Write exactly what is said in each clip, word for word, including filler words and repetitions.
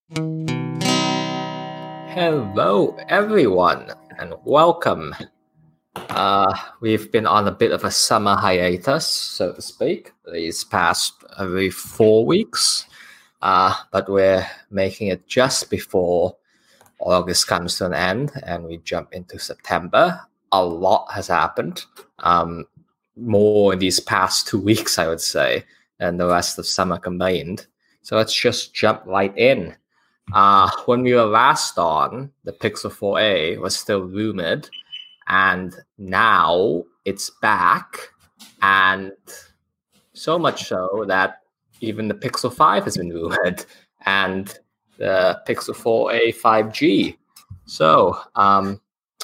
Hello, everyone, and welcome. Uh, we've been on a bit of a summer hiatus, so to speak, these past every four weeks, uh, but we're making it just before August comes to an end and we jump into September. A lot has happened, um, more in these past two weeks, I would say, than the rest of summer combined. So let's just jump right in. Uh, when we were last on, the Pixel four a was still rumored, and now it's back, and so much so that even the Pixel five has been rumored, and the Pixel four a five G. So, um,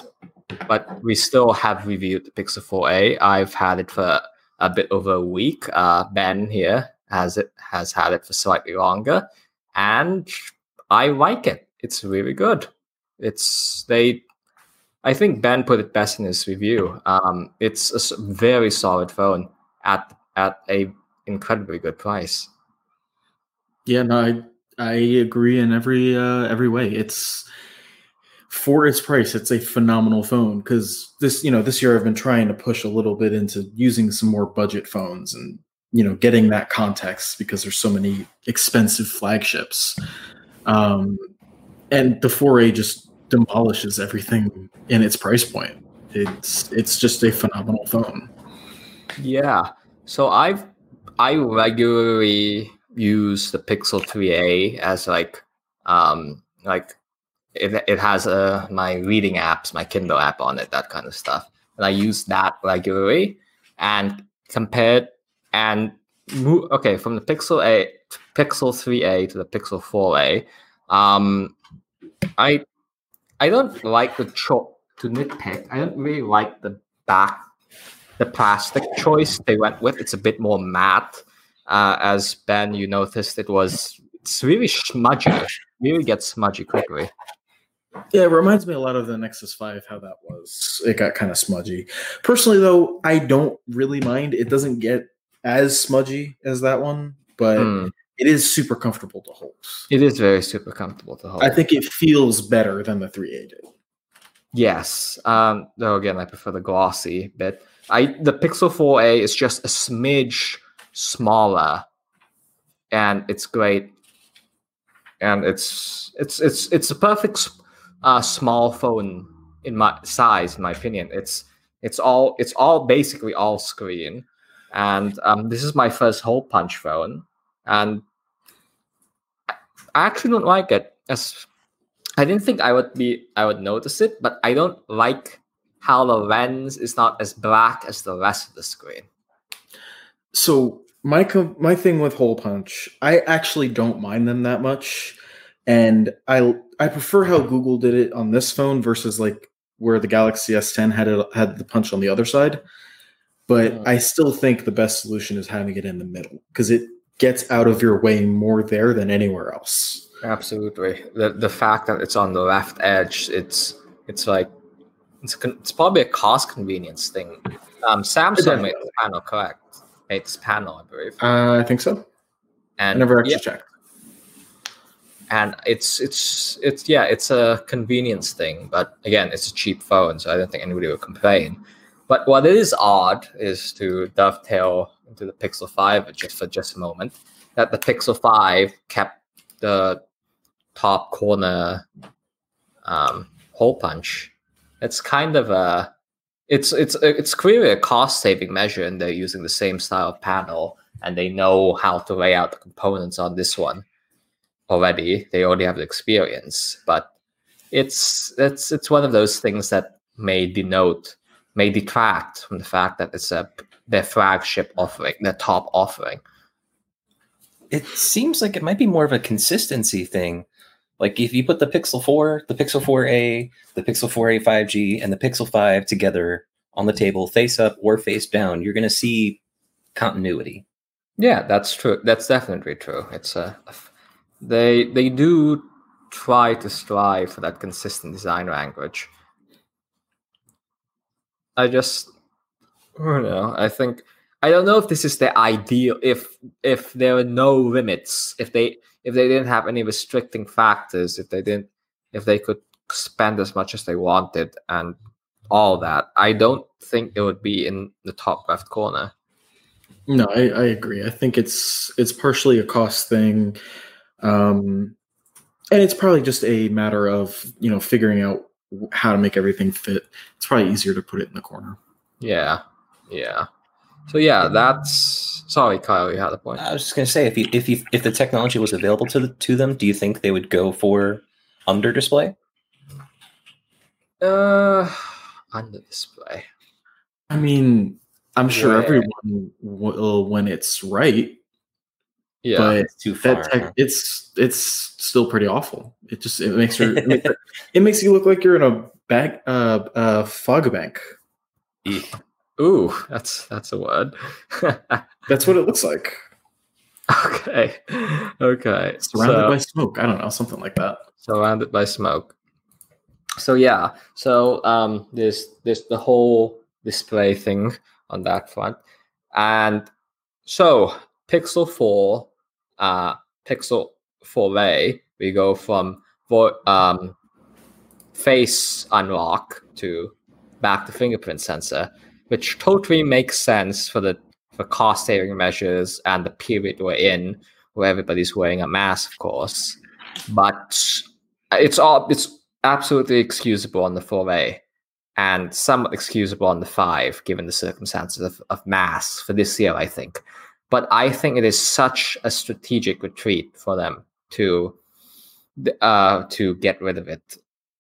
but we still have reviewed the Pixel four a. I've had it for a bit over a week. Uh, Ben here has it has had it for slightly longer, and I like it. It's really good. It's they. I think Ben put it best in his review. Um, it's a s- very solid phone at at a incredibly good price. Yeah, no, I I agree in every uh, every way. It's for its price, it's a phenomenal phone because this, you know, this year I've been trying to push a little bit into using some more budget phones and you know getting that context because there's so many expensive flagships, um, and the four A just demolishes everything in its price point. It's it's just a phenomenal phone. Yeah. So I've I regularly use the Pixel three a as like um like it, it has uh, my reading apps, my Kindle app on it, that kind of stuff. And I use that regularly. And compared and mo- okay, from the Pixel A, Pixel three a to the Pixel four a, um, I I don't like the cho- to nitpick. I don't really like the back, the plastic choice they went with. It's a bit more matte. Uh, as Ben, you noticed, it was it's really smudgy. Really gets smudgy quickly. Yeah, it reminds me a lot of the Nexus five, how that was. It got kind of smudgy. Personally, though, I don't really mind. It doesn't get as smudgy as that one, but Mm. it is super comfortable to hold. It is very super comfortable to hold. I think it feels better than the three A did. Yes. Um, though again, I prefer the glossy bit. I the Pixel four a is just a smidge smaller, and it's great. And it's it's it's it's a perfect uh, small phone in my size, in my opinion. It's it's all it's all basically all screen, and um, this is my first hole punch phone, and I actually don't like it. As I didn't think I would be I would notice it, but I don't like how the lens is not as black as the rest of the screen. So my co- my thing with hole punch, I actually don't mind them that much, and I I prefer how Google did it on this phone versus like where the Galaxy S ten had it had the punch on the other side. But Mm. I still think the best solution is having it in the middle because it gets out of your way more there than anywhere else. Absolutely. The the fact that it's on the left edge, it's it's like it's con- it's probably a cost convenience thing. Um, Samsung made Definitely. this panel correct. Made this panel, I believe. Uh, I think so. I And never yeah, actually checked. and it's it's it's yeah, it's a convenience thing. But again, it's a cheap phone, so I don't think anybody will complain. But what is odd is to dovetail into the Pixel five just for just a moment, that the Pixel five kept the top corner um, hole punch. It's kind of a it's it's it's clearly a cost saving measure, and they're using the same style of panel, and they know how to lay out the components on this one already. They already have the experience, but it's it's it's one of those things that may denote may detract from the fact that it's a their flagship offering, their top offering. It seems like it might be more of a consistency thing. Like if you put the Pixel four, the Pixel four a, the Pixel four a five G, and the Pixel five together on the table, face up or face down, you're going to see continuity. Yeah, that's true. That's definitely true. It's a they they do try to strive for that consistent design language. I just I don't know. I think I don't know if this is the ideal. If if there are no limits, if they if they didn't have any restricting factors, if they didn't, if they could spend as much as they wanted and all that, I don't think it would be in the top left corner. No, I, I agree. I think it's it's partially a cost thing, um, and it's probably just a matter of you know figuring out how to make everything fit. It's probably easier to put it in the corner. Yeah, yeah. So yeah, that's sorry, Kyle. You had a point. I was just gonna say, if you if you if the technology was available to the, to them, do you think they would go for under display? Uh, under display. I mean, I'm sure Yeah. everyone will when it's right. Yeah, but It's too far. that tech, huh? it's it's still pretty awful. It just it makes her it makes, it makes you look like you're in a bag uh, uh fog bank. Eek. ooh, that's that's a word. That's what it looks like. okay, okay. Surrounded So- by smoke. I don't know, something like that. surrounded by smoke. So yeah, so um, there's there's the whole display thing on that front, and so Pixel four, uh, Pixel four A, we go from vo- um, face unlock to back to fingerprint sensor, which totally makes sense for the for cost saving measures and the period we're in, where everybody's wearing a mask, of course. But it's all it's absolutely excusable on the four A and somewhat excusable on the five, given the circumstances of, of masks for this year, I think. But I think it is such a strategic retreat for them to uh, to get rid of it.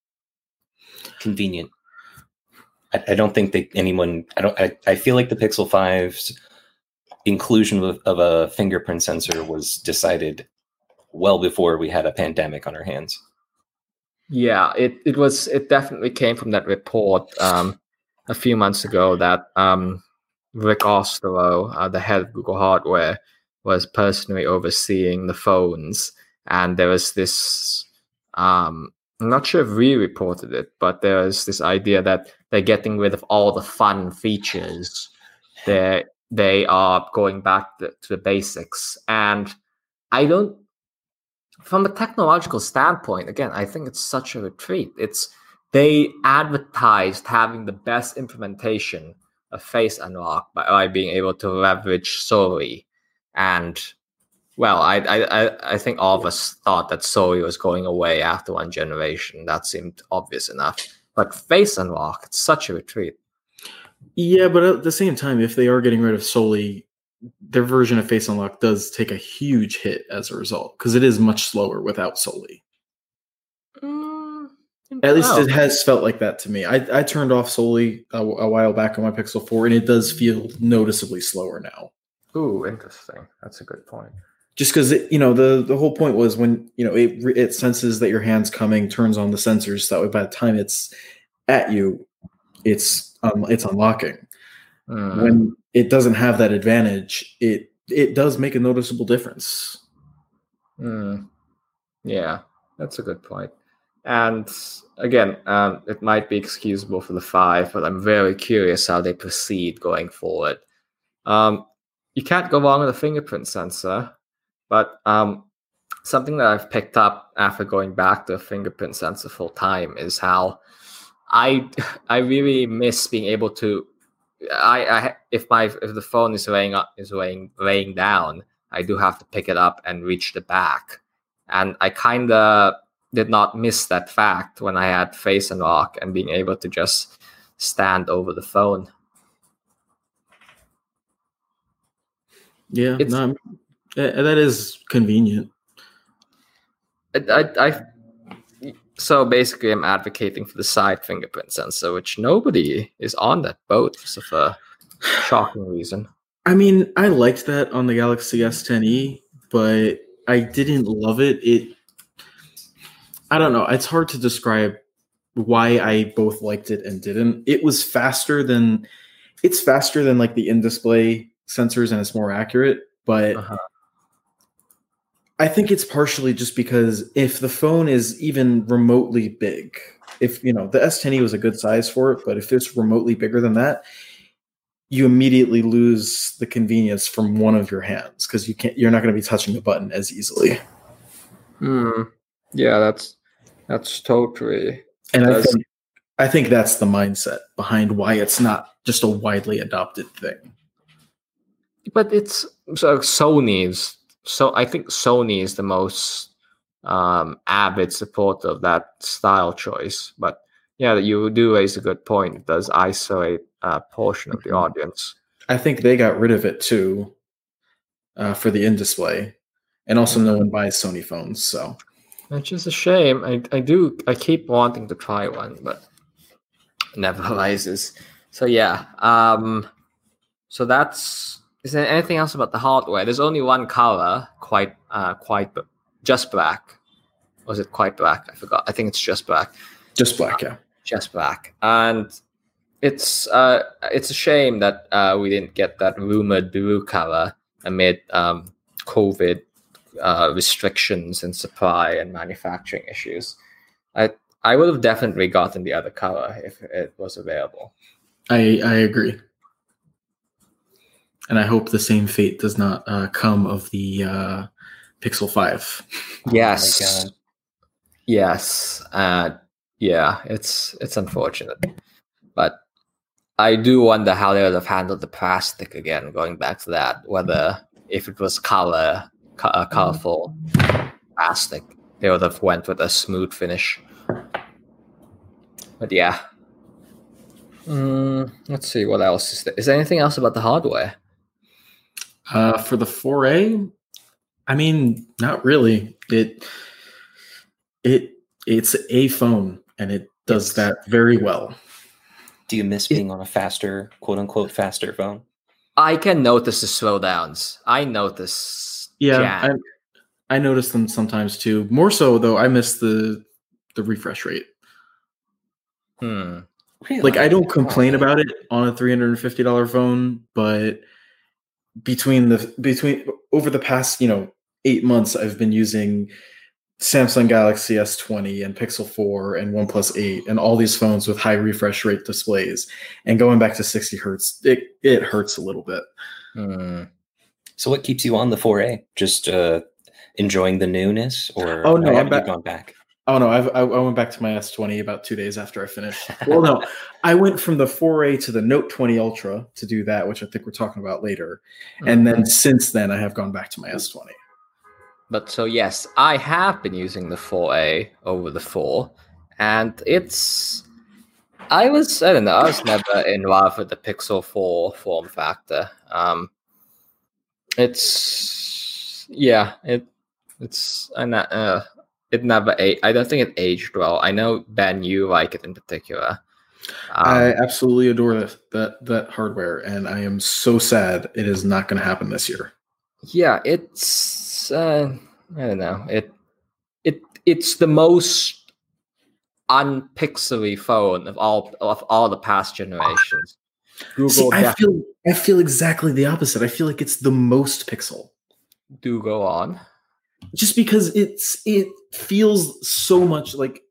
Convenient. I, I don't think that anyone. I don't. I, I feel like the Pixel five's inclusion of, of a fingerprint sensor was decided well before we had a pandemic on our hands. Yeah, it, it was it definitely came from that report um, a few months ago that um, Rick Osterloh, uh, the head of Google Hardware, was personally overseeing the phones, and there was this. Um, I'm not sure if we reported it, but there was this idea that they're getting rid of all the fun features. They they are going back to, to the basics, and I don't. From a technological standpoint, again, I think it's such a retreat. It's they advertised having the best implementation of face unlock by, by being able to leverage Sori, and well, I, I I think all of us thought that Sori was going away after one generation. That seemed obvious enough. But face unlock, it's such a retreat. Yeah, but at the same time, if they are getting rid of Soli, their version of Face Unlock does take a huge hit as a result because it is much slower without Soli. Mm, At least oh. it has felt like that to me. I, I turned off Soli a, a while back on my Pixel four, and it does feel noticeably slower now. Ooh, interesting. That's a good point. Just because you know the the whole point was when you know it it senses that your hand's coming, turns on the sensors. So that way, by the time it's at you, it's um, it's unlocking. Mm. When it doesn't have that advantage, it it does make a noticeable difference. Mm. Yeah, that's a good point. And again, um, it might be excusable for the five, but I'm very curious how they proceed going forward. Um, you can't go wrong with a fingerprint sensor, but um, something that I've picked up after going back to a fingerprint sensor full time is how I I really miss being able to. I, I if my if the phone is laying up is laying laying down, I do have to pick it up and reach the back, and I kind of did not miss that fact when I had Face Unlock and being able to just stand over the phone. Yeah, It's- no, that is convenient. I, I, I so basically I'm advocating for the side fingerprint sensor, which nobody is on that boat for a shocking reason. I mean, I liked that on the Galaxy S ten e, but I didn't love it. It, I don't know. It's hard to describe why I both liked it and didn't. It was faster than, it's faster than like the in-display sensors and it's more accurate, but Uh-huh. I think it's partially just because if the phone is even remotely big, if you know the S ten e was a good size for it, but if it's remotely bigger than that, you immediately lose the convenience from one of your hands because you can't. You're not going to be touching the button as easily. Hmm. Yeah, that's that's totally. And I Does think I think that's the mindset behind why it's not just a widely adopted thing. but it's so Sony's. So I think Sony is the most um, avid supporter of that style choice. But yeah, you do raise a good point. It does isolate a portion of the Mhm. audience. I think they got rid of it too uh, for the in display, and also no one buys Sony phones. So Which is a shame. I, I do I keep wanting to try one, but never arises. So yeah. Um so that's is there anything else about the hardware? There's only one color, quite uh quite b- just black. Was it quite black? I forgot. I think it's just black. just black, yeah. Just black. And it's uh it's a shame that uh we didn't get that rumored blue color amid um COVID uh, restrictions in supply and manufacturing issues. I I would have definitely gotten the other color if it was available. I I agree, and I hope the same fate does not uh, come of the uh, Pixel Five. Yes. Oh my God. Yes. Uh, yeah, it's it's unfortunate. But I do wonder how they would have handled the plastic again, going back to that, whether if it was color, co- uh, colorful plastic, they would have went with a smooth finish. But yeah. Mm, let's see, what else is there? Is there anything else about the hardware? Uh, for the four A, I mean, not really. It it it's a phone, and it does It's- that very well. Do you miss being on a faster, quote unquote, faster phone? I can notice the slowdowns. I notice. Yeah, jam. I I notice them sometimes too. More so though, I miss the the refresh rate. Hmm. Really? Like I don't complain Oh. about it on a three hundred and fifty dollar phone, but between the between over the past you know eight months, I've been using Samsung Galaxy S twenty and Pixel four and OnePlus eight and all these phones with high refresh rate displays, and going back to sixty hertz, it it hurts a little bit. Hmm. So what keeps you on the four A? Just uh, enjoying the newness, or Oh, no, why I'm haven't you back- gone back? Oh no, I've, I I went back to my S twenty about two days after I finished. Well, no, I went from the four A to the Note twenty Ultra to do that, which I think we're talking about later. And then since then, I have gone back to my S twenty. But so yes, I have been using the four A over the four, and it's. I was I don't know. I was never in love with the Pixel four form factor. Um, it's yeah, it it's and uh, it never ate. I don't think it aged well. I know Ben, you like it in particular. Um, I absolutely adore that, that that hardware, and I am so sad it is not going to happen this year. Yeah, it's uh, I don't know. It it it's the most unpixely phone of all of all the past generations. Google See, I def- feel I feel exactly the opposite. I feel like it's the most pixel, do go on. just because it's it feels so much like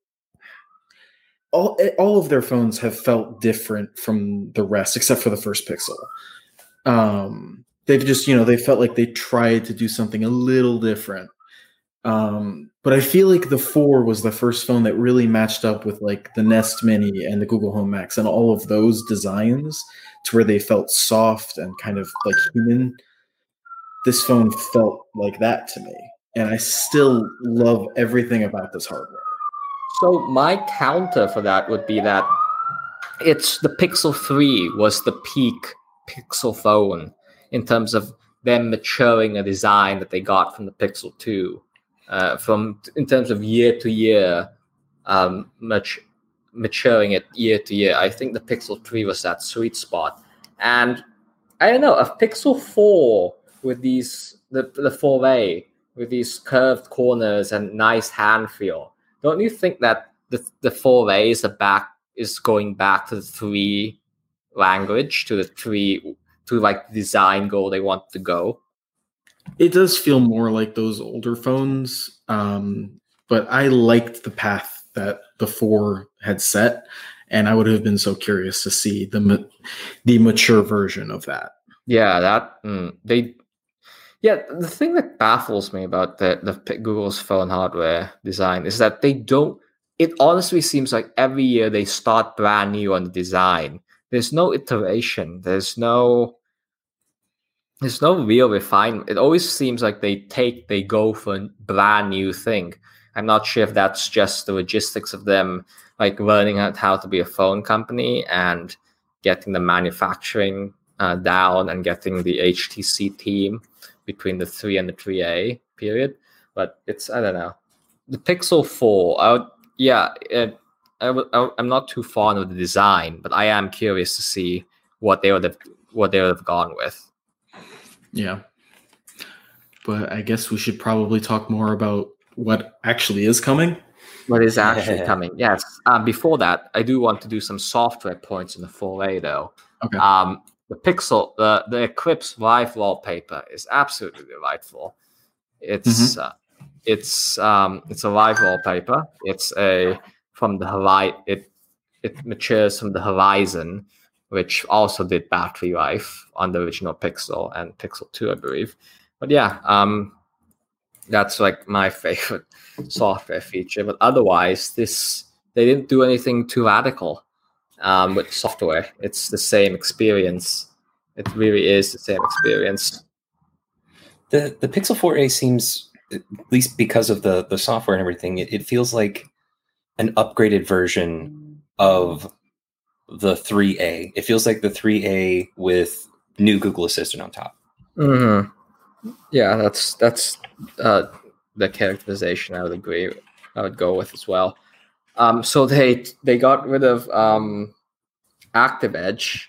all all of their phones have felt different from the rest, except for the first Pixel. Um, they've just you know they felt like they tried to do something a little different. Um, but I feel like the four was the first phone that really matched up with like the Nest Mini and the Google Home Max and all of those designs to where they felt soft and kind of like human. This phone felt like that to me, and I still love everything about this hardware. So my counter for that would be that it's the Pixel three was the peak Pixel phone in terms of them maturing a design that they got from the Pixel two. Uh, from in terms of year to year, um, much maturing it year to year. I think the Pixel three was that sweet spot, and I don't know, a Pixel four with these the the four A with these curved corners and nice hand feel. Don't you think that the the four A is a back is going back to the three language to the three to like design goal they want to go? It does feel more like those older phones, um, but I liked the path that the four had set, and I would have been so curious to see the ma- the mature version of that. Yeah, that mm, they Yeah, the thing that baffles me about the, the P- Google's phone hardware design is that they don't. It honestly seems like every year they start brand new on the design. There's no iteration. There's no. There's no real refinement. It always seems like they take, they go for a brand new thing. I'm not sure if that's just the logistics of them, like learning out how to be a phone company and getting the manufacturing uh, down and getting the H T C team between the three and the three A period. But it's, I don't know. The Pixel four, I would, yeah, it, I would, I, I'm not too fond of the design, but I am curious to see what they would have, what they would have gone with. Yeah. But I guess we should probably talk more about what actually is coming. What is actually coming? Yes. Um, before that, I do want to do some software points in the four A though. Okay. Um, the Pixel, the the Eclipse Live wallpaper is absolutely delightful. It's Mhm. uh, it's um, it's a live wallpaper. It's a from the horizon. It it matures from the Horizon, which also did battery life on the original Pixel and Pixel two, I believe. But yeah, um, that's like my favorite software feature. But otherwise, this they didn't do anything too radical um, with software. It's the same experience. It really is the same experience. The the Pixel four A seems, at least because of the the software and everything, it, it feels like an upgraded version of the three A. It feels like the three A with new Google Assistant on top. Mm-hmm. Yeah, that's that's uh, the characterization I would agree. I would go with as well. Um, so they they got rid of um, ActiveEdge,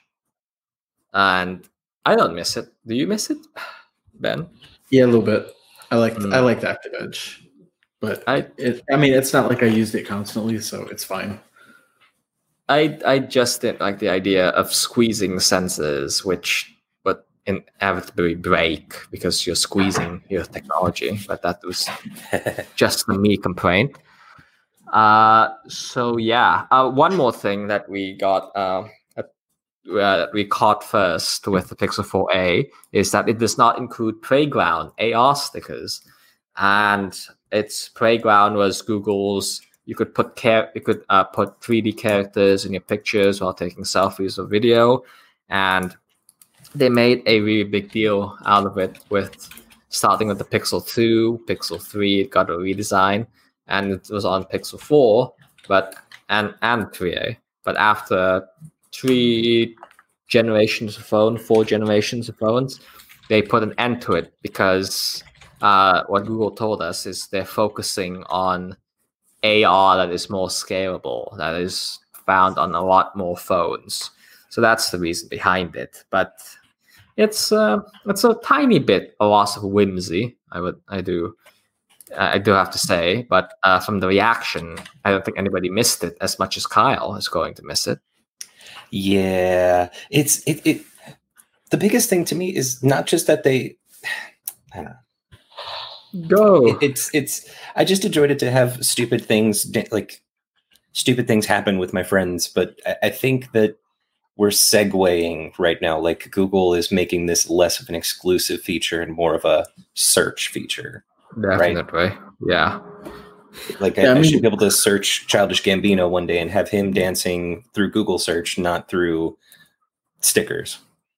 and I don't miss it. Do you miss it, Ben? Yeah, a little bit. I liked Mm. I liked ActiveEdge, but I it, I mean, it's not like I used it constantly, so it's fine. I I just didn't like the idea of squeezing sensors, which would inevitably break because you're squeezing your technology. But that was just a me complaint. Uh, so yeah, uh, one more thing that we got, uh, uh, we caught first with the Pixel four A is that it does not include Playground A R stickers, and its Playground was Google's. You could put char- you could uh, put three D characters in your pictures while taking selfies or video, and they made a really big deal out of it with starting with the Pixel two, Pixel three. It got a redesign, and it was on Pixel four, but and and three A. But after three generations of phone, four generations of phones, they put an end to it because uh, what Google told us is they're focusing on A R that is more scalable, that is found on a lot more phones. So that's the reason behind it. But it's uh, it's a tiny bit a loss of whimsy. I would I do I do have to say, but uh, from the reaction, I don't think anybody missed it as much as Kyle is going to miss it. Yeah, it's it, it. The biggest thing to me is not just that they. I don't know. Go. It, it's it's. I just enjoyed it to have stupid things like stupid things happen with my friends, but I, I think that we're segueing right now. Like Google is making this less of an exclusive feature and more of a search feature. Definitely, right? Yeah. Like Yeah, I, I I should mean- be able to search Childish Gambino one day and have him dancing through Google search, not through stickers.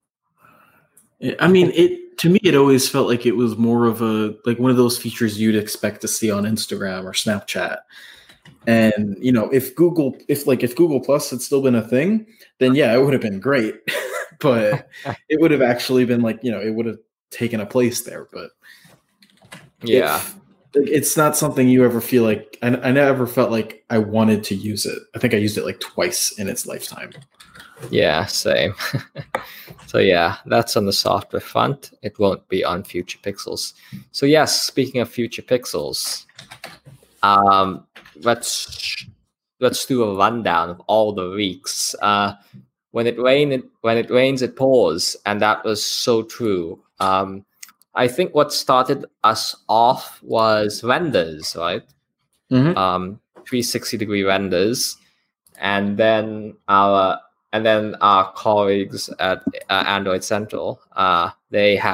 I mean, it to me, it always felt like it was more of a like one of those features you'd expect to see on Instagram or Snapchat. And you know, if Google, if like if Google Plus had still been a thing, then yeah, it would have been great. But it would have actually been like you know, it would have taken a place there. But Yeah. it- like, it's not something you ever feel like. I, I never felt like I wanted to use it. I think I used it like twice in its lifetime. Yeah, same. So yeah, that's on the software front. It won't be on future Pixels. So yes, speaking of future Pixels, um, let's let's do a rundown of all the leaks. Uh, when it rain, it, when it rains, it pours, and that was so true. Um, I think what started us off was renders, right? Mhm. Um, three sixty degree renders, and then our and then our colleagues at uh, Android Central, uh, they had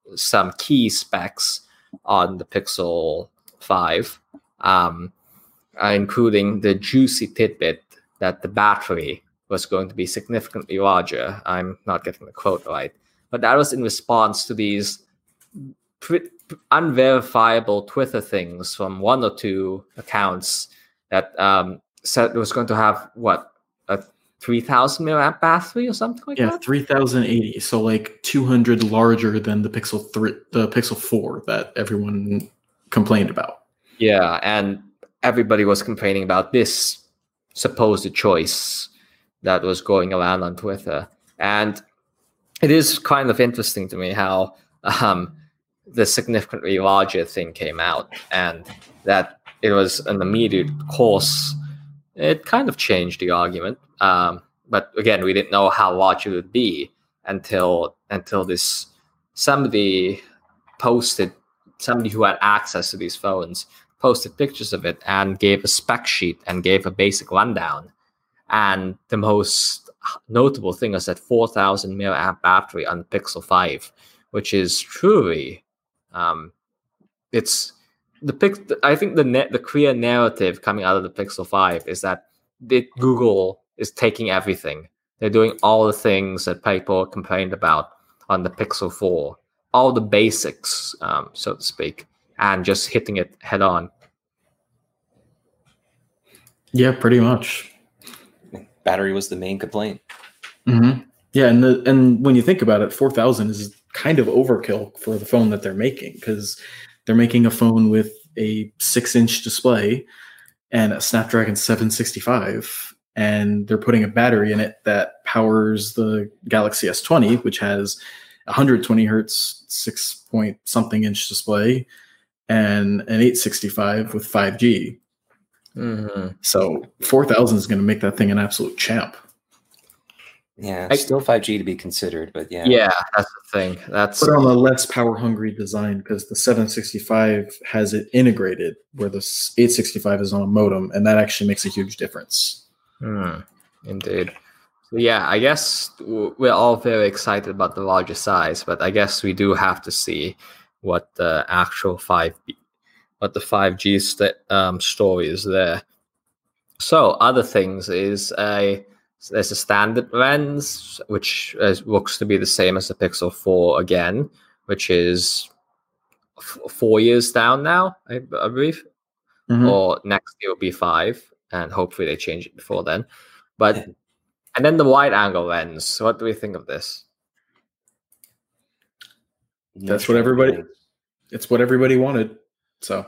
some key specs on the Pixel five, um, uh, including the juicy tidbit that the battery was going to be significantly larger. I'm not getting the quote right, but that was in response to these pre- unverifiable Twitter things from one or two accounts that um, said it was going to have, what, a three thousand milliamp battery or something like yeah, that? three thousand eighty, so like two hundred larger than the Pixel three, the Pixel four that everyone complained about. Yeah, and everybody was complaining about this supposed choice that was going around on Twitter. And it is kind of interesting to me how um, the significantly larger thing came out, and that it was an immediate course. It kind of changed the argument. Um, but again, we didn't know how large it would be until until this somebody posted, somebody who had access to these phones posted pictures of it and gave a spec sheet and gave a basic rundown. And the most notable thing is that four thousand milliamp battery on the Pixel five, which is truly, um, it's the pic. I think the net, the clear narrative coming out of the Pixel five is that the, Google is taking everything. They're doing all the things that people complained about on the Pixel four, all the basics, um, so to speak, and just hitting it head on. Yeah, pretty much. Battery was the main complaint. Mm-hmm. Yeah, and the, and when you think about it, four thousand is kind of overkill for the phone that they're making, because they're making a phone with a six-inch display and a Snapdragon seven sixty-five, and they're putting a battery in it that powers the Galaxy S twenty, which has one hundred twenty hertz, six point something inch display, and an eight sixty-five with five G. Mm-hmm. So four thousand is going to make that thing an absolute champ. Yeah, I- still five G to be considered, but yeah. Yeah, that's the thing. That's But on a less power hungry design, because the seven sixty-five has it integrated where the eight sixty-five is on a modem, and that actually makes a huge difference. Hmm, indeed. So yeah, I guess w- we're all very excited about the larger size, but I guess we do have to see what the actual five, what the five G st- um, story is there. So other things is a there's a standard lens which is, looks to be the same as the Pixel four again, which is f- four years down now, I, I believe, Mhm. or next year will be five, and hopefully they change it before then. But and then the wide angle lens. What do we think of this? That's what everybody. It's what everybody wanted. So,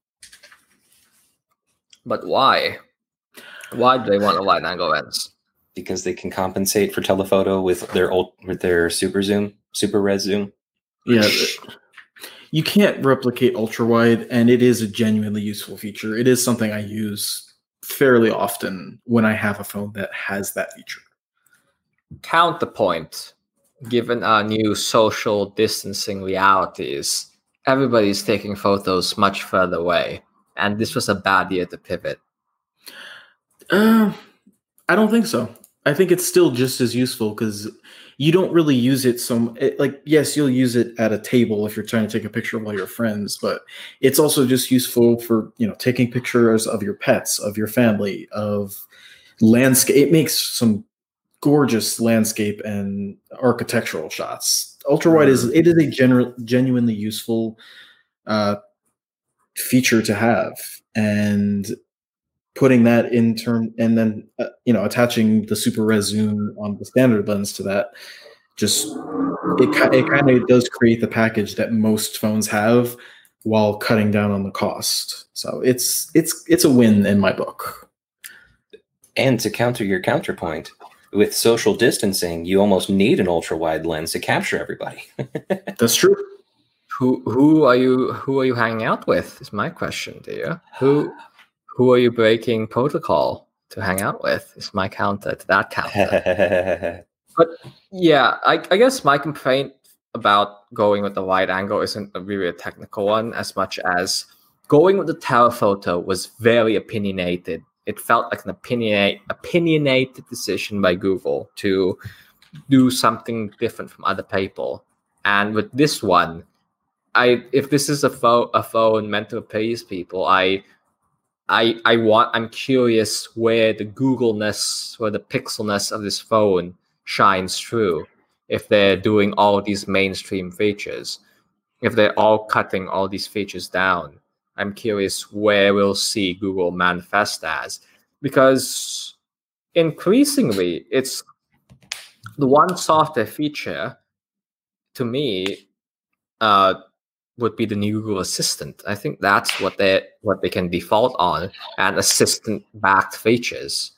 But why? Why do they want a wide angle lens? Because they can compensate for telephoto with their old with their super zoom, super res zoom. yeah, you can't replicate ultra wide, and it is a genuinely useful feature. It is something I use fairly often when I have a phone that has that feature. Counterpoint, given our new social distancing realities, everybody's taking photos much further away, and this was a bad year to pivot. Uh, I don't think so. I think it's still just as useful because you don't really use it so it, like yes, you'll use it at a table if you're trying to take a picture of all your friends, but it's also just useful for, you know, taking pictures of your pets, of your family, of landscape. It makes some gorgeous landscape and architectural shots. Ultra wide is it is a general genuinely useful uh, feature to have, and putting that in term and then uh, you know, attaching the super res zoom on the standard lens to that, just it, it kind of does create the package that most phones have while cutting down on the cost. So it's it's it's a win in my book. And to counter your counterpoint, with social distancing, you almost need an ultra wide lens to capture everybody. That's true. Who who are you who are you hanging out with? Is my question, dear. Who who are you breaking protocol to hang out with? Is my counter to that counter. But yeah, I, I guess my complaint about going with the wide angle isn't a really a technical one as much as going with the telephoto was very opinionated. It felt like an opinionate, opinionated decision by Google to do something different from other people. And with this one, I if this is a phone a phone meant to appease people, I I I want I'm curious where the Googleness, where the pixelness of this phone shines through. If they're doing all these mainstream features, if they're all cutting all these features down, I'm curious where we'll see Google manifest as, because increasingly it's the one software feature to me uh, would be the new Google Assistant. I think that's what they what they can default on, and assistant-backed features.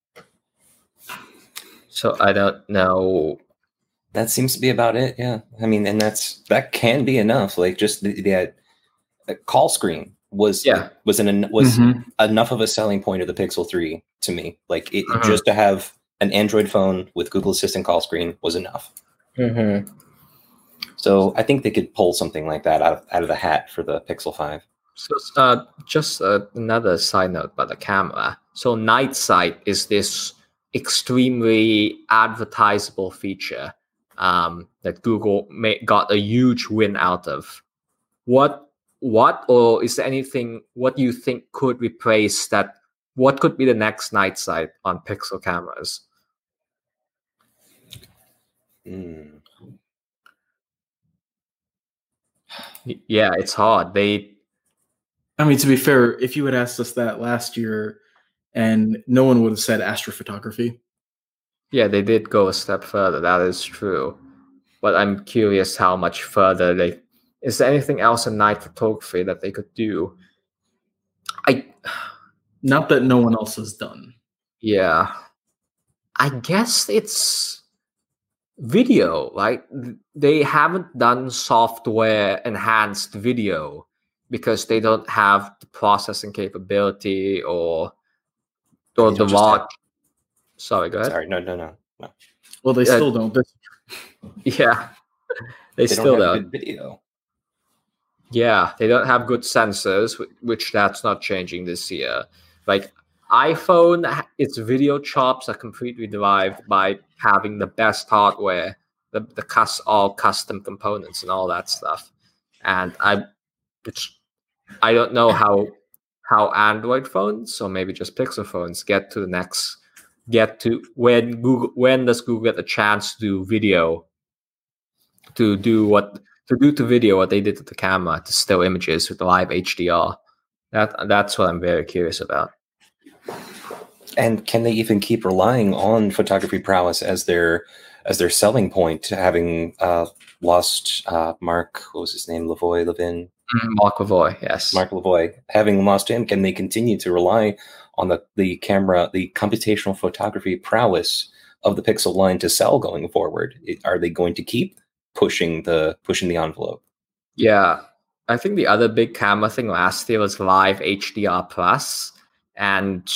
So I don't know. That seems to be about it. Yeah, I mean, and that's that can be enough. Like just the, the uh, call screen was Yeah. was an was Mhm. enough of a selling point of the Pixel three to me. Like it Mhm. just to have an Android phone with Google Assistant call screen was enough. Mm-hmm. So I think they could pull something like that out of, out of the hat for the Pixel five. So uh, just uh, another side note about the camera. So night sight is this extremely advertisable feature um, that Google ma- got a huge win out of. What, what, or is there anything? What do you think could replace that? What could be the next night sight on Pixel cameras? Mm. Y- Yeah, it's hard. They I mean, to be fair, if you had asked us that last year, and no one would have said astrophotography. Yeah, they did go a step further. That is true. But I'm curious how much further they. Is there anything else in night photography that they could do? I Not that no one else has done. yeah. I guess it's video. Like they haven't done software enhanced video because they don't have the processing capability or or They the don't just raw. have- Sorry, go ahead. Sorry, no, no, no, no. Well, they Uh, still don't. This- Yeah, they, They still don't have don't. good video. Yeah, they don't have good sensors, wh- which that's not changing this year. Like iPhone, ha- its video chops are completely derived by having the best hardware, the the cus- all custom components and all that stuff. And I, it's I don't know how how Android phones or maybe just Pixel phones get to the next get to when Google when does Google get a chance to do video to do what to do to video what they did to the camera to still images with the live H D R. That that's what I'm very curious about. And can they even keep relying on photography prowess as their as their selling point? Having uh, lost uh, Mark, what was his name, Lavoie, Levin, Mark Lavoie, yes. Mark Lavoie. Having lost him, can they continue to rely on the the camera, the computational photography prowess of the Pixel line to sell going forward? It- Are they going to keep pushing the pushing the envelope? Yeah, I think the other big camera thing last year was live H D R plus, and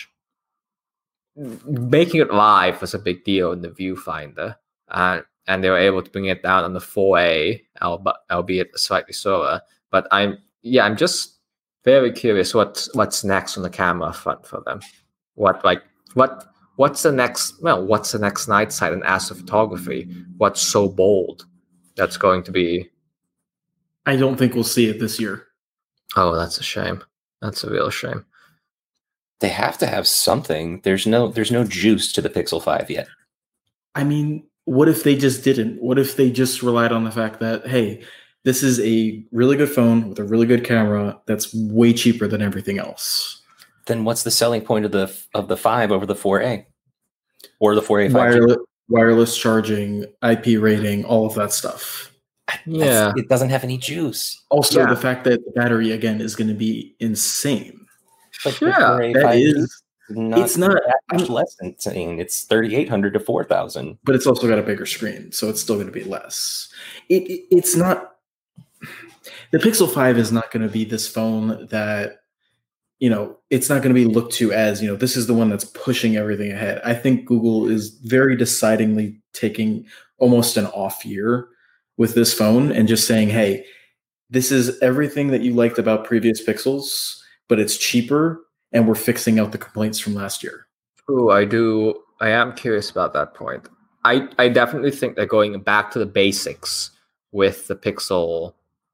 making it live was a big deal in the viewfinder, uh, and they were able to bring it down on the four A, alb- albeit slightly slower. But I'm yeah, I'm just very curious what's what's next on the camera front for them. What like what what's the next? Well, what's the next night sight in astrophotography? What's so bold that's going to be? I don't think we'll see it this year. Oh, that's a shame. That's a real shame. They have to have something. There's no there's no juice to the Pixel five yet. I mean, what if they just didn't? What if they just relied on the fact that, hey, this is a really good phone with a really good camera that's way cheaper than everything else? Then what's the selling point of the of the five over the four A or the four A five G? Wireless, wireless charging, I P rating, all of that stuff. Yeah. That's- it doesn't have any juice. Also, Yeah. the fact that the battery, again, is going to be insane. But the Yeah, four A That five G is, not it's not, that much I'm- less than saying it's thirty-eight hundred to four thousand. but it's also got a bigger screen, so it's still going to be less. It, it it's not. The Pixel five is not going to be this phone that, you know, it's not going to be looked to as, you know, this is the one that's pushing everything ahead. I think Google is very decidingly taking almost an off year with this phone and just saying, hey, this is everything that you liked about previous Pixels, but it's cheaper and we're fixing out the complaints from last year. Ooh, I do. I am curious about that point. I, I definitely think they're going back to the basics with the Pixel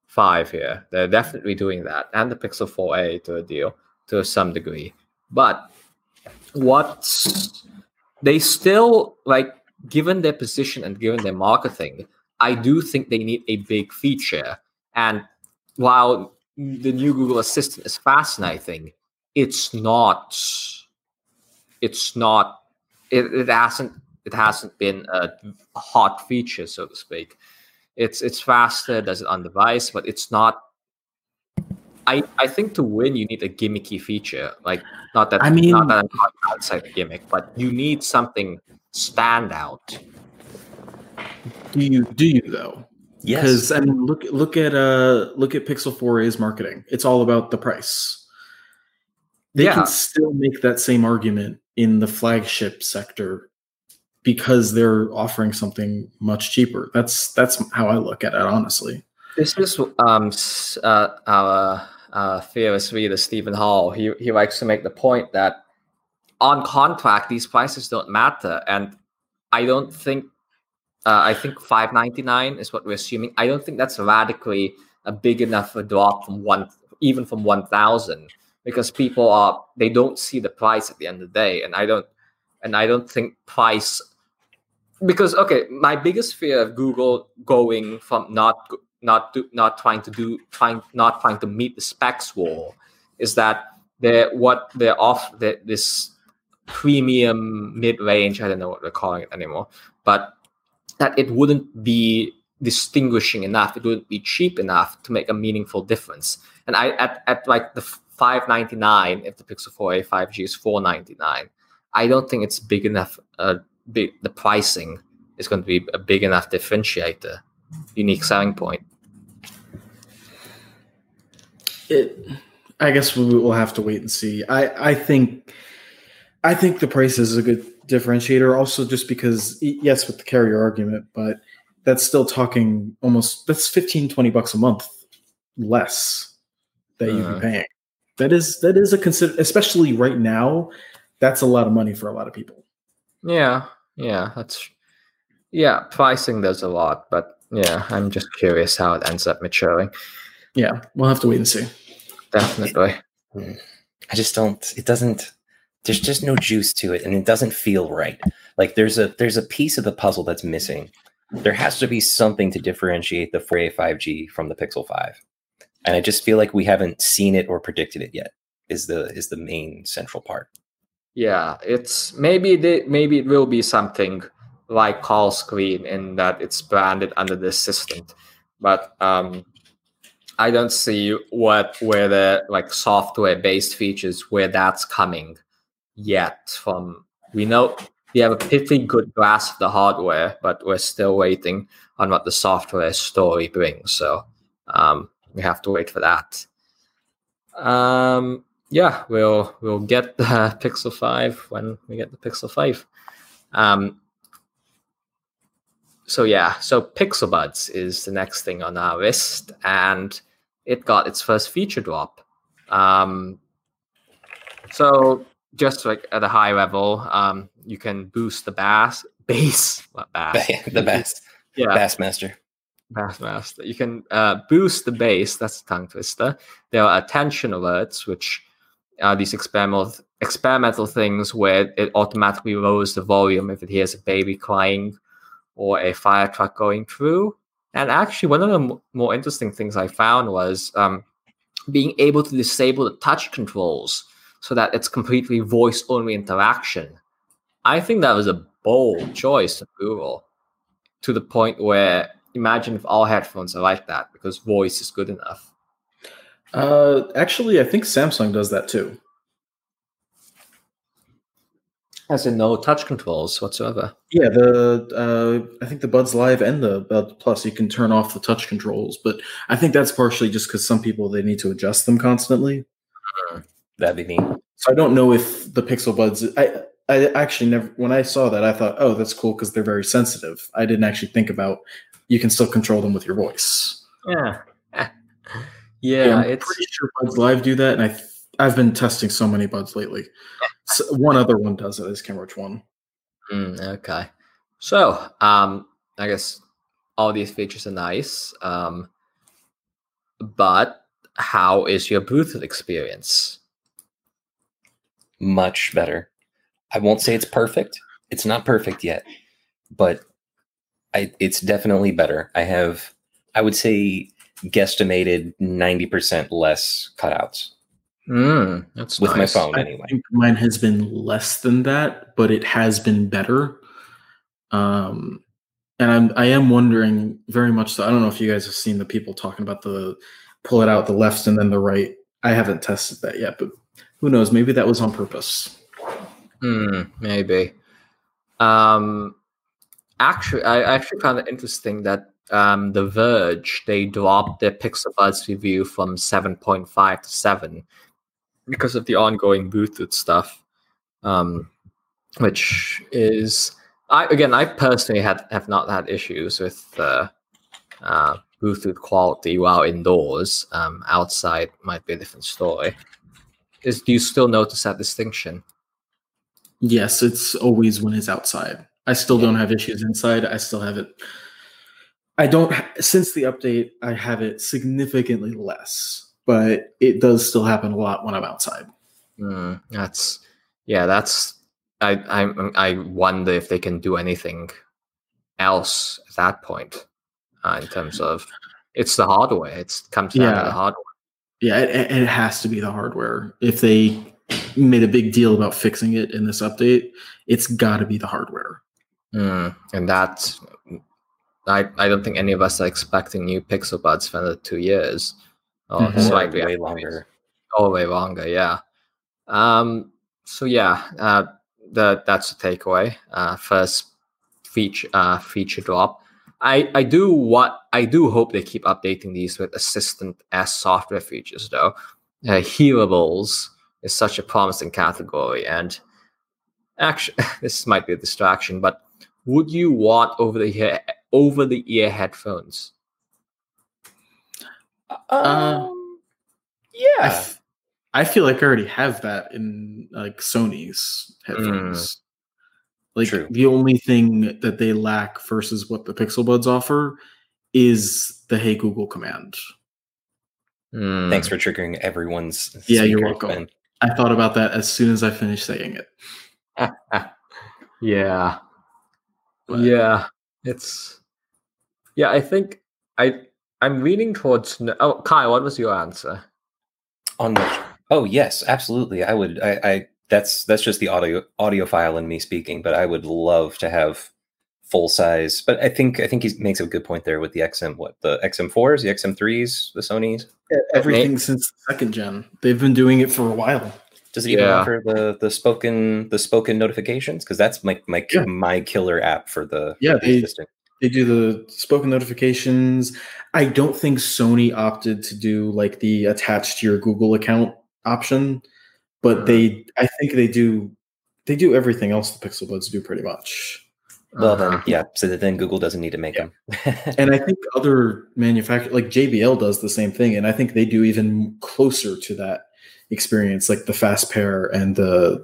five here. They're definitely doing that, and the Pixel four a to a deal to some degree. But what's they still like, given their position and given their marketing, I do think they need a big feature. And while the new Google Assistant is fascinating, it's not. It's not. It, it hasn't. It hasn't been a hot feature, so to speak. It's it's faster, does it on device, but it's not. I, I think to win you need a gimmicky feature. Like not that I mean, not that I'm talking outside the gimmick, but you need something stand out. Do you do you though? Yes. Because I mean, look look at uh look at Pixel four a's marketing. It's all about the price. They Yeah. can still make that same argument in the flagship sector because they're offering something much cheaper. That's that's how I look at it, honestly. This is um s- uh, our uh, fearless reader Stephen Hall. He he likes to make the point that on contract these prices don't matter, and I don't think. Uh, I think five ninety-nine is what we're assuming. I don't think that's radically a big enough a drop from one, even from one thousand, because people are they don't see the price at the end of the day, and I don't, and I don't think price. Because okay, my biggest fear of Google going from not not do, not trying to do trying not trying to meet the specs wall is that they're what they're off the, this premium mid range. I don't know what we're calling it anymore, but that it wouldn't be distinguishing enough. It wouldn't be cheap enough to make a meaningful difference. And I at, at like the five ninety-nine, if the Pixel four a five G is four ninety-nine, I don't think it's big enough. Uh, big, the pricing is going to be a big enough differentiator, unique selling point. It, I guess we will have to wait and see. I, I think, I think the price is a good differentiator. Also, just because yes, with the carrier argument, but that's still talking almost that's fifteen, twenty bucks a month less that you'd Uh. be paying. That is that is a consider, especially right now. That's a lot of money for a lot of people. Yeah, yeah, that's yeah. Pricing does a lot, but yeah, I'm just curious how it ends up maturing. Yeah, we'll have to wait and see. Definitely. I just don't. It doesn't. There's just no juice to it, and it doesn't feel right. Like there's a there's a piece of the puzzle that's missing. There has to be something to differentiate the four a five G from the Pixel five, and I just feel like we haven't seen it or predicted it yet. Is the is the main central part. Yeah, it's maybe they, maybe it will be something like call screen in that it's branded under the assistant, but um, I don't see what where the like software based features where that's coming yet. From we know we have a pretty good grasp of the hardware, but we're still waiting on what the software story brings. So um, we have to wait for that. Um, yeah, we'll we'll get the Pixel five when we get the Pixel five. Um, so yeah, so Pixel Buds is the next thing on our list, and it got its first feature drop. Um, so just like at a high level, um, you can boost the bass, bass, not bass, The best. yeah, Bassmaster. Bassmaster. You can uh, boost the bass. That's a tongue twister. There are attention alerts, which are these experimental experimental things where it automatically lowers the volume if it hears a baby crying or a fire truck going through. And actually, one of the m- more interesting things I found was um, being able to disable the touch controls so that it's completely voice-only interaction. I think that was a bold choice of Google, to the point where imagine if all headphones are like that because voice is good enough. Uh, actually, I think Samsung does that too. As in no touch controls whatsoever. Yeah, the uh, I think the Buds Live and the Buds Plus, you can turn off the touch controls, but I think that's partially just because some people they need to adjust them constantly. That'd be neat. So I don't know if the Pixel Buds. I I actually never when I saw that I thought, oh, that's cool because they're very sensitive. I didn't actually think about you can still control them with your voice. Yeah. yeah, Yeah, I'm it's pretty sure Buds Live do that, and I th- I've been testing so many Buds lately. So one other one does it. I just can't remember which one. mm, okay. So um, I guess all these features are nice. Um, but how is your Bluetooth experience? Much better. I won't say it's perfect. It's not perfect yet, but I, it's definitely better. I have, I would say, guesstimated ninety percent less cutouts. Mm, that's with nice. my phone I anyway. think mine has been less than that, but it has been better. Um, and I'm I am wondering very much so. I don't know if you guys have seen the people talking about the pull it out the left and then the right. I haven't tested that yet, but who knows? Maybe that was on purpose. Hmm, maybe. Um, actually, I actually found it interesting that um, The Verge, they dropped their Pixel Buds review from seven point five to seven because of the ongoing Bluetooth stuff, um, which is, I again, I personally had have not had issues with uh, uh, Bluetooth quality while indoors. Um, outside might be a different story. Is do you still notice that distinction? Yes, it's always when it's outside. I still Yeah. don't have issues inside. I still have it. I don't, since the update, I have it significantly less, but it does still happen a lot when I'm outside. Mm, that's, yeah, that's, I, I, I wonder if they can do anything else at that point uh, in terms of, it's the hardware. It comes down to the Yeah. hardware. Yeah, it, it has to be the hardware. If they made a big deal about fixing it in this update, it's got to be the hardware. Mm, and that, I, I don't think any of us are expecting new Pixel Buds for another two years. Or Mhm. Or slightly way after- longer. Oh, way longer, yeah. Um, so yeah, uh, the, that's the takeaway. Uh, first feature uh, feature drop. I, I do what I do hope they keep updating these with Assistant S software features though. Uh, hearables is such a promising category, and actually, this might be a distraction, but would you want over the ear over the ear headphones? Uh, Um, I, yeah. f- I feel like I already have that in like Sony's headphones. Like True. the only thing that they lack versus what the Pixel Buds offer is the Hey Google command. Hmm. Thanks for triggering everyone's. Yeah, you're speakers, welcome. Ben. I thought about that as soon as I finished saying it. yeah. But Yeah, it's yeah. I think I I'm leaning towards. No- oh, Kai, what was your answer? On which? Oh yes, absolutely. I would. I, I. That's that's just the audio audio file in me speaking, but I would love to have full size. But I think I think he makes a good point there with the X M. What the X M fours, the X M threes, the Sonys. everything since the second gen. They've been doing it for a while. Does it even Yeah. offer the the spoken the spoken notifications? Because that's my my Yeah. my killer app for the Yeah, for the they- assistant. They do the spoken notifications. I don't think Sony opted to do like the attached to your Google account option, but Mhm. they I think they do they do everything else the Pixel Buds do pretty much. Well Uh-huh. then, yeah. So that then Google doesn't need to make Yeah. them. And I think other manufacturers like J B L does the same thing, and I think they do even closer to that experience, like the fast pair and the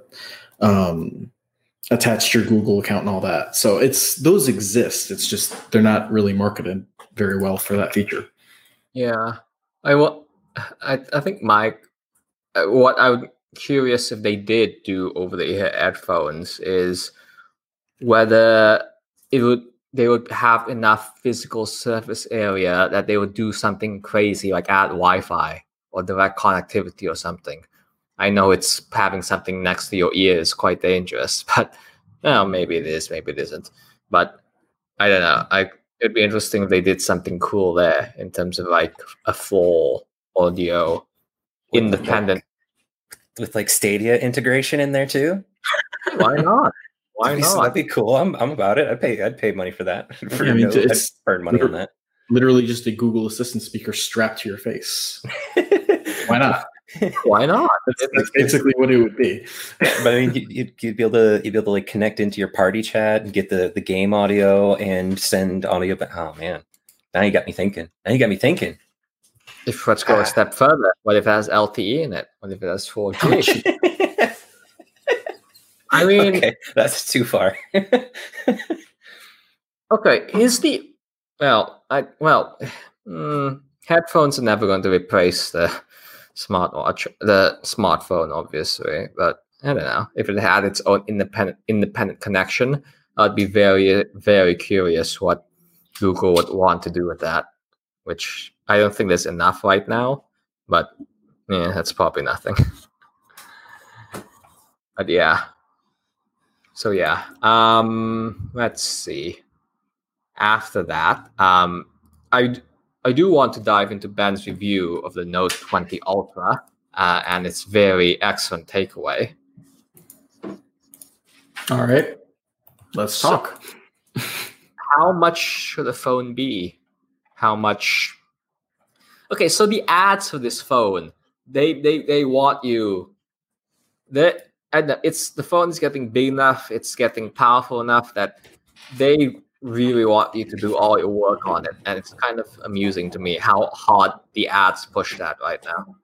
um, attached to your Google account and all that. So it's those exist. It's just they're not really marketed very well for that feature. Yeah, I wa- I I think my uh, what I would curious if they did do over the ear headphones is whether it would they would have enough physical surface area that they would do something crazy like add Wi-Fi or direct connectivity or something. I know it's having something next to your ear is quite dangerous, but well, maybe it is, maybe it isn't. But I don't know. I it'd be interesting if they did something cool there in terms of like a full audio With, independent. with like Stadia integration in there too. Why not? Why That'd be, not? that'd be cool. I'm I'm about it. I'd pay I'd pay money for that. For Yeah, I mean, no, I'd it's burn money on that. literally just a Google Assistant speaker strapped to your face. Why not? Why not? That's, that's basically what it would be. But I mean, you, you'd, you'd be able to you'd be able to like connect into your party chat and get the the game audio and send audio. But oh man, now you got me thinking. Now you got me thinking. If let's go Ah. a step further, what if it has L T E in it? What if it has four G? I mean, okay, that's too far. okay, is the well, I well, mm, headphones are never going to replace the smartwatch, the smartphone, obviously. But I don't know if it had its own independent independent connection. I'd be very very curious what Google would want to do with that, which I don't think there's enough right now. But yeah, that's probably nothing. But yeah. So yeah. Um, let's see. After that, um, I I do want to dive into Ben's review of the Note twenty Ultra uh, and its very excellent takeaway. All right, let's talk. So, how much should a phone be? How much? Okay, so the ads for this phone, they they they want you. That and it's the phone's getting big enough, it's getting powerful enough that they really want you to do all your work on it, and it's kind of amusing to me how hard the ads push that right now.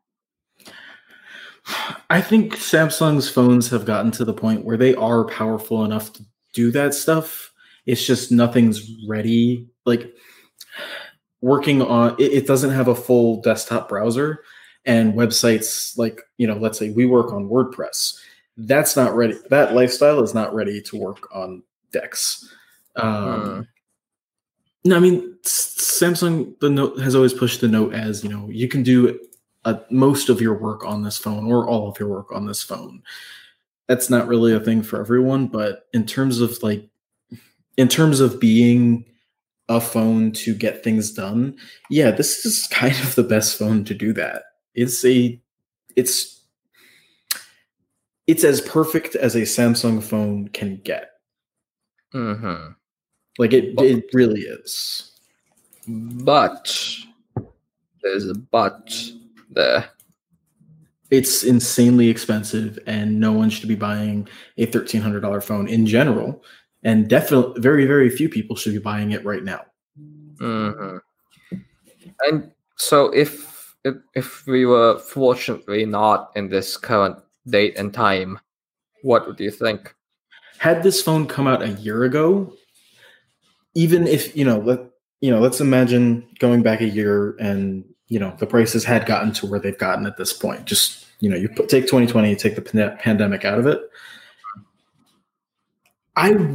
I think Samsung's phones have gotten to the point where they are powerful enough to do that stuff. It's just nothing's ready. Like working on it, it doesn't have a full desktop browser, and websites like, you know, let's say we work on WordPress. That's not ready. That lifestyle is not ready to work on DeX. Um, hmm. No, I mean, Samsung the Note has always pushed the Note as, you know, you can do uh, most of your work on this phone or all of your work on this phone. That's not really a thing for everyone, but in terms of like, in terms of being a phone to get things done, yeah, this is kind of the best phone to do that. It's a, it's, it's as perfect as a Samsung phone can get. Mm-hmm. Like it, but, it really is. But there's a but there. It's insanely expensive, and no one should be buying a thirteen hundred dollars phone in general. And definitely, very, very few people should be buying it right now. Mm-hmm. And so, if, if if we were fortunately not in this current date and time, what would you think? Had this phone come out a year ago, even if, you know, let, you know, let's imagine going back a year and, you know, the prices had gotten to where they've gotten at this point. Just, you know, you put, take twenty twenty, take the pan- pandemic out of it. I,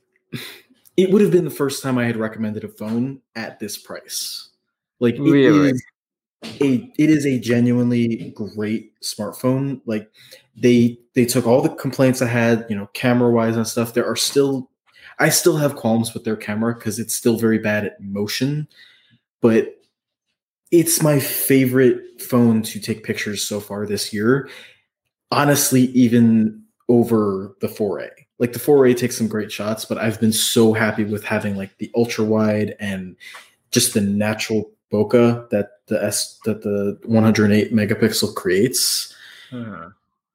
it would have been the first time I had recommended a phone at this price. Like, it really? is a, it is a genuinely great smartphone. Like, they, they took all the complaints I had, you know, camera wise and stuff. There are still, I still have qualms with their camera because it's still very bad at motion, but it's my favorite phone to take pictures so far this year. Honestly, even over the four A. Like the four A takes some great shots, but I've been so happy with having like the ultra wide and just the natural bokeh that the S that the one hundred eight megapixel creates. Hmm.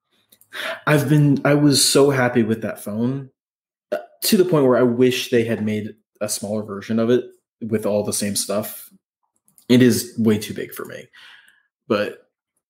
I've been I was so happy with that phone, to the point where I wish they had made a smaller version of it with all the same stuff. It is way too big for me, but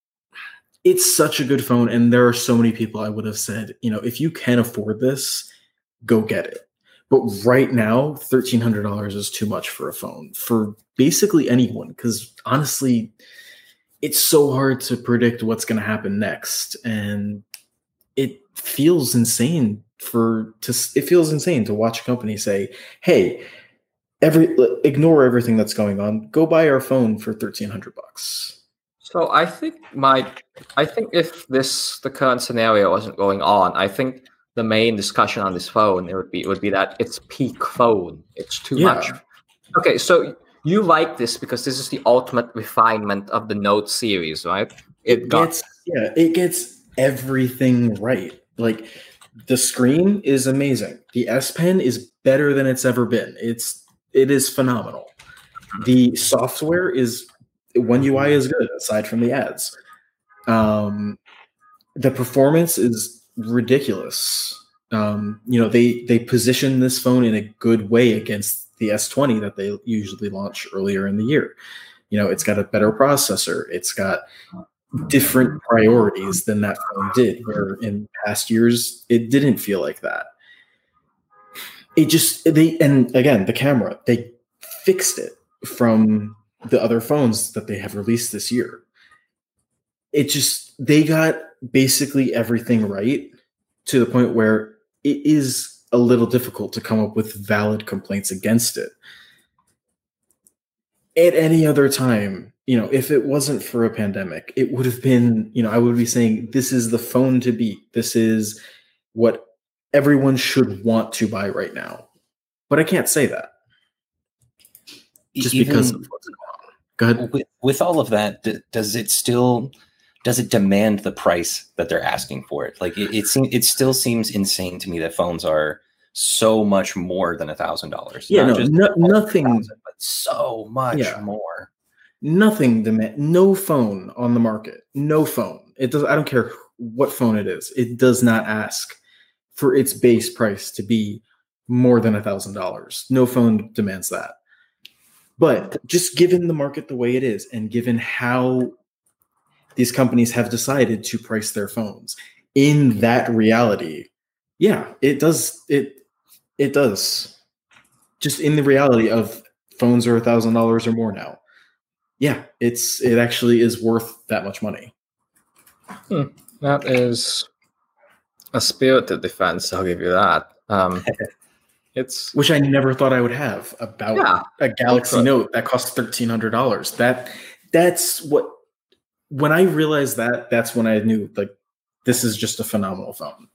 it's such a good phone. And there are so many people I would have said, you know, if you can afford this, go get it. But right now, thirteen hundred dollars is too much for a phone for basically anyone. Because honestly, it's so hard to predict what's going to happen next. And it feels insane for to it feels insane to watch a company say, hey, every ignore everything that's going on, go buy our phone for thirteen hundred bucks. So I think my I think if this the current scenario wasn't going on, I think the main discussion on this phone it would be it would be that it's peak phone. It's too Yeah. much. Okay, so you like this because this is the ultimate refinement of the Note series, right? It, it got, gets yeah, it gets everything right. Like the screen is amazing. The S Pen is better than it's ever been. It's it is phenomenal. The software is One U I is good aside from the ads. Um, the performance is ridiculous. Um, you know, they they position this phone in a good way against the S twenty that they usually launch earlier in the year. You know, it's got a better processor. It's got different priorities than that phone did, where in past years it didn't feel like that. It just they and again the camera they fixed it from the other phones that they have released this year. It just, they got basically everything right to the point where it is a little difficult to come up with valid complaints against it. At any other time, you know, if it wasn't for a pandemic, it would have been, you know, I would be saying this is the phone to beat. This is what everyone should want to buy right now. But I can't say that. Just Even because of what's going on. Go ahead. With, with all of that, d- does it still does it demand the price that they're asking for it? Like it, it seems, it still seems insane to me that phones are so much more than a thousand dollars. Yeah, no, no nothing, but so much yeah. more. Nothing demand. No phone on the market. No phone. It does. I don't care what phone it is. It does not ask for its base price to be more than a thousand dollars. No phone demands that. But just given the market the way it is, and given how these companies have decided to price their phones, in that reality, yeah, it does. It it does. Just in the reality of phones are a thousand dollars or more now. Yeah, it's it actually is worth that much money. Hmm. That is a spirited defense. I'll give you that. Um, it's which I never thought I would have about yeah, a Galaxy Note that costs thirteen hundred dollars. That that's what when I realized that, that's when I knew like this is just a phenomenal phone.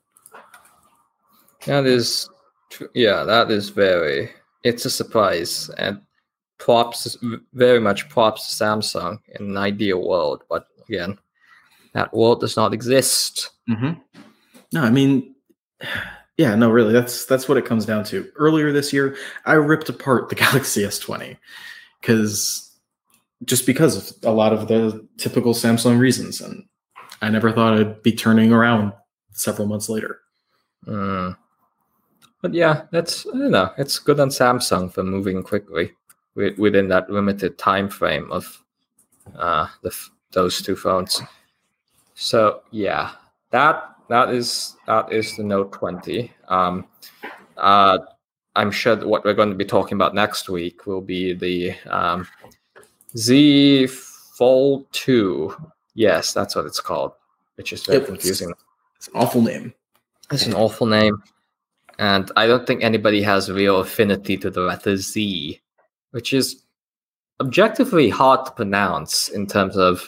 That is, yeah, that is very. It's a surprise, and props, very much props to Samsung in an ideal world. But again, that world does not exist. Mm-hmm. No, I mean, yeah, no, really, that's that's what it comes down to. Earlier this year, I ripped apart the Galaxy S twenty because just because of a lot of the typical Samsung reasons, and I never thought I'd be turning around several months later. Mm. But yeah, that's I don't know. It's good on Samsung for moving quickly within that limited time frame of uh, the those two phones. So yeah, that that is that is the Note twenty. Um, uh, I'm sure that what we're going to be talking about next week will be the um, Z Fold two. Yes, that's what it's called, which is very It's, confusing. It's an awful name. It's an awful name. And I don't think anybody has real affinity to the letter Z, which is objectively hard to pronounce in terms of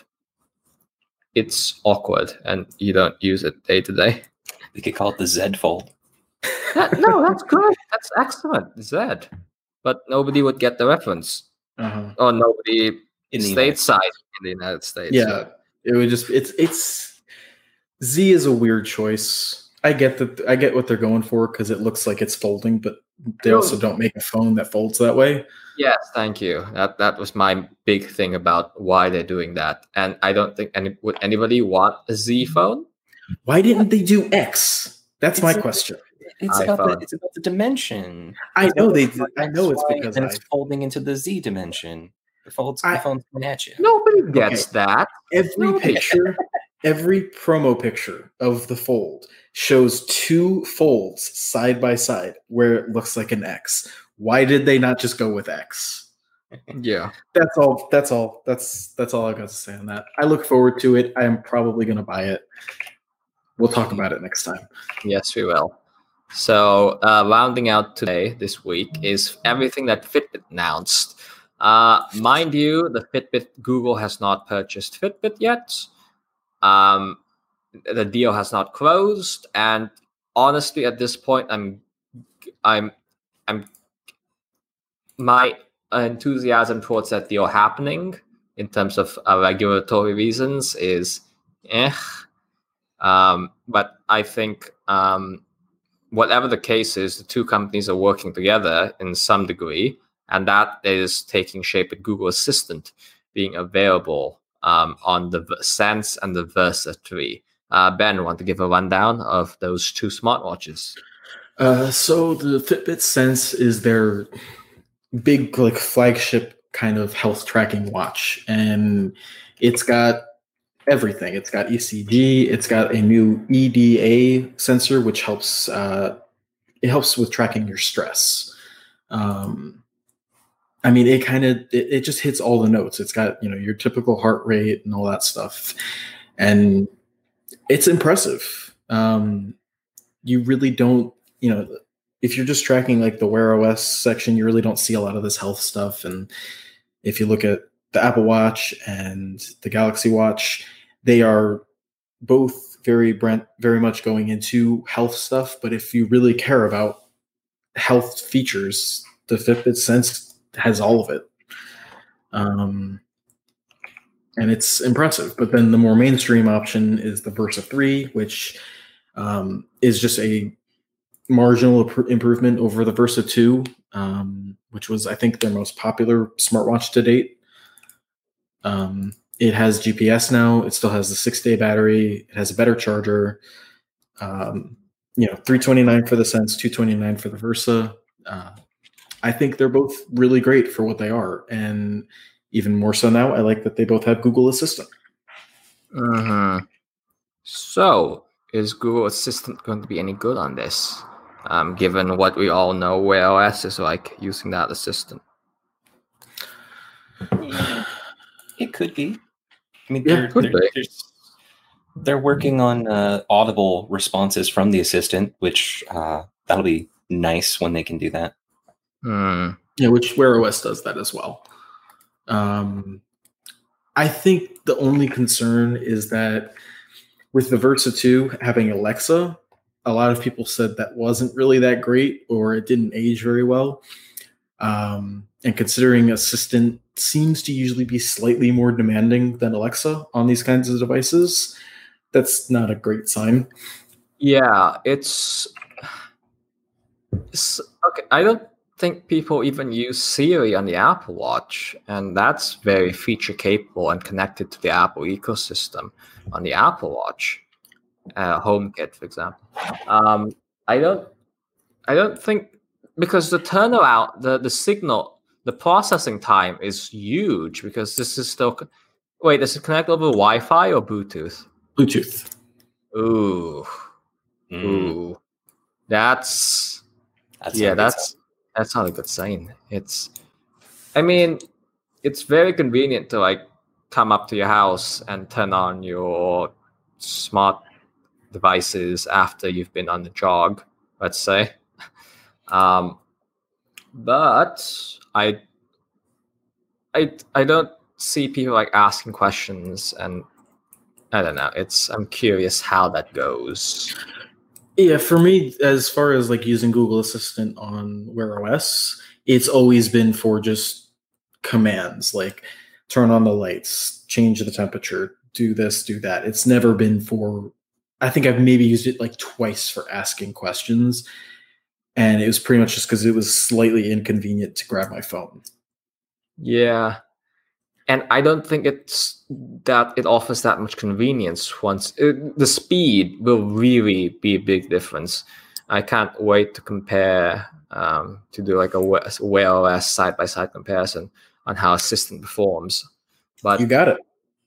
it's awkward and you don't use it day to day. We could call it the Z Fold. That, no, that's good. That's excellent. Z. But nobody would get the reference. Uh-huh. Or nobody In the stateside in the United States. Yeah, it would just it's it's Z is a weird choice. I get that. I get what they're going for because it looks like it's folding, but they also don't make a phone that folds that way. Yes, thank you. That that was my big thing about why they're doing that, and I don't think any would anybody want a Z phone. Why didn't they do X? That's It's my a- question. It's about, the, iPhone. it's about the dimension. I It's know about they. the I know it's Y, because and I. it's folding into the Z dimension. The folds, I- the phone's coming at you. Nobody gets Okay. that. Every No. picture, every promo picture of the Fold shows two folds side by side where it looks like an X. Why did they not just go with X? Yeah. That's all. That's all. That's that's all I got to say on that. I look forward to it. I am probably going to buy it. We'll talk about it next time. Yes, we will. So, uh, rounding out today, this week, is everything that Fitbit announced. Uh, mind you, the Fitbit, Google has not purchased Fitbit yet. Um, the deal has not closed, and honestly, at this point, I'm, I'm, I'm, my enthusiasm towards that deal happening in terms of uh, regulatory reasons is, eh. Um, but I think, um, whatever the case is, the two companies are working together in some degree, and that is taking shape with Google Assistant being available um, on the Sense and the Versa three. Uh, Ben, want to give a rundown of those two smartwatches? Uh, so the Fitbit Sense is their big, like, flagship kind of health tracking watch, and it's got everything. It's got E C G. It's got a new E D A sensor, which helps. Uh, it helps with tracking your stress. Um, I mean, it kind of it, it just hits all the notes. It's got, you know, your typical heart rate and all that stuff, and it's impressive. Um, you really don't, you know, if you're just tracking like the Wear O S section, you really don't see a lot of this health stuff. And if you look at the Apple Watch and the Galaxy Watch, they are both very brand, very much going into health stuff. But if you really care about health features, the Fitbit Sense has all of it. Um, and it's impressive. But then the more mainstream option is the Versa three, which um, is just a marginal imp- improvement over the Versa two, um, which was, I think, their most popular smartwatch to date. Um, it has G P S now. It still has the six-day battery. It has a better charger. Um, you know, three hundred twenty-nine dollars for the Sense, two hundred twenty-nine dollars for the Versa. Uh, I think they're both really great for what they are. And even more so now, I like that they both have Google Assistant. Mm-hmm. So, is Google Assistant going to be any good on this? Um, given what we all know, Wear O S is like using that assistant. It could be. I mean, Yeah, they're, could they're, be. they're, they're working on uh, audible responses from the assistant, which uh, that'll be nice when they can do that. Hmm. Yeah, which Wear O S does that as well. Um, I think the only concern is that with the Versa two having Alexa, a lot of people said that wasn't really that great, or it didn't age very well. Um, and considering Assistant seems to usually be slightly more demanding than Alexa on these kinds of devices, that's not a great sign. Yeah, it's, it's okay. I don't think people even use Siri on the Apple Watch, and that's very feature capable and connected to the Apple ecosystem on the Apple Watch. Uh, HomeKit, for example. Um, I don't, I don't think because the turnaround, the the signal, the processing time is huge because this is still. Wait, does it connect over Wi-Fi or Bluetooth? Bluetooth. Ooh, Mm, ooh, that's that's yeah, not a good that's that's not a good sign. It's, I mean, it's very convenient to like come up to your house and turn on your smart devices after you've been on the jog, let's say. Um, but I, I, I don't see people like asking questions, and I don't know. It's I'm curious how that goes. Yeah, for me, as far as like using Google Assistant on Wear O S, it's always been for just commands, like turn on the lights, change the temperature, do this, do that. It's never been for, I think I've maybe used it like twice for asking questions. And it was pretty much just because it was slightly inconvenient to grab my phone. Yeah, and I don't think it's that it offers that much convenience. Once it, the speed will really be a big difference. I can't wait to compare um, to do like a Wear O S side by side comparison on how Assistant performs. But You got it.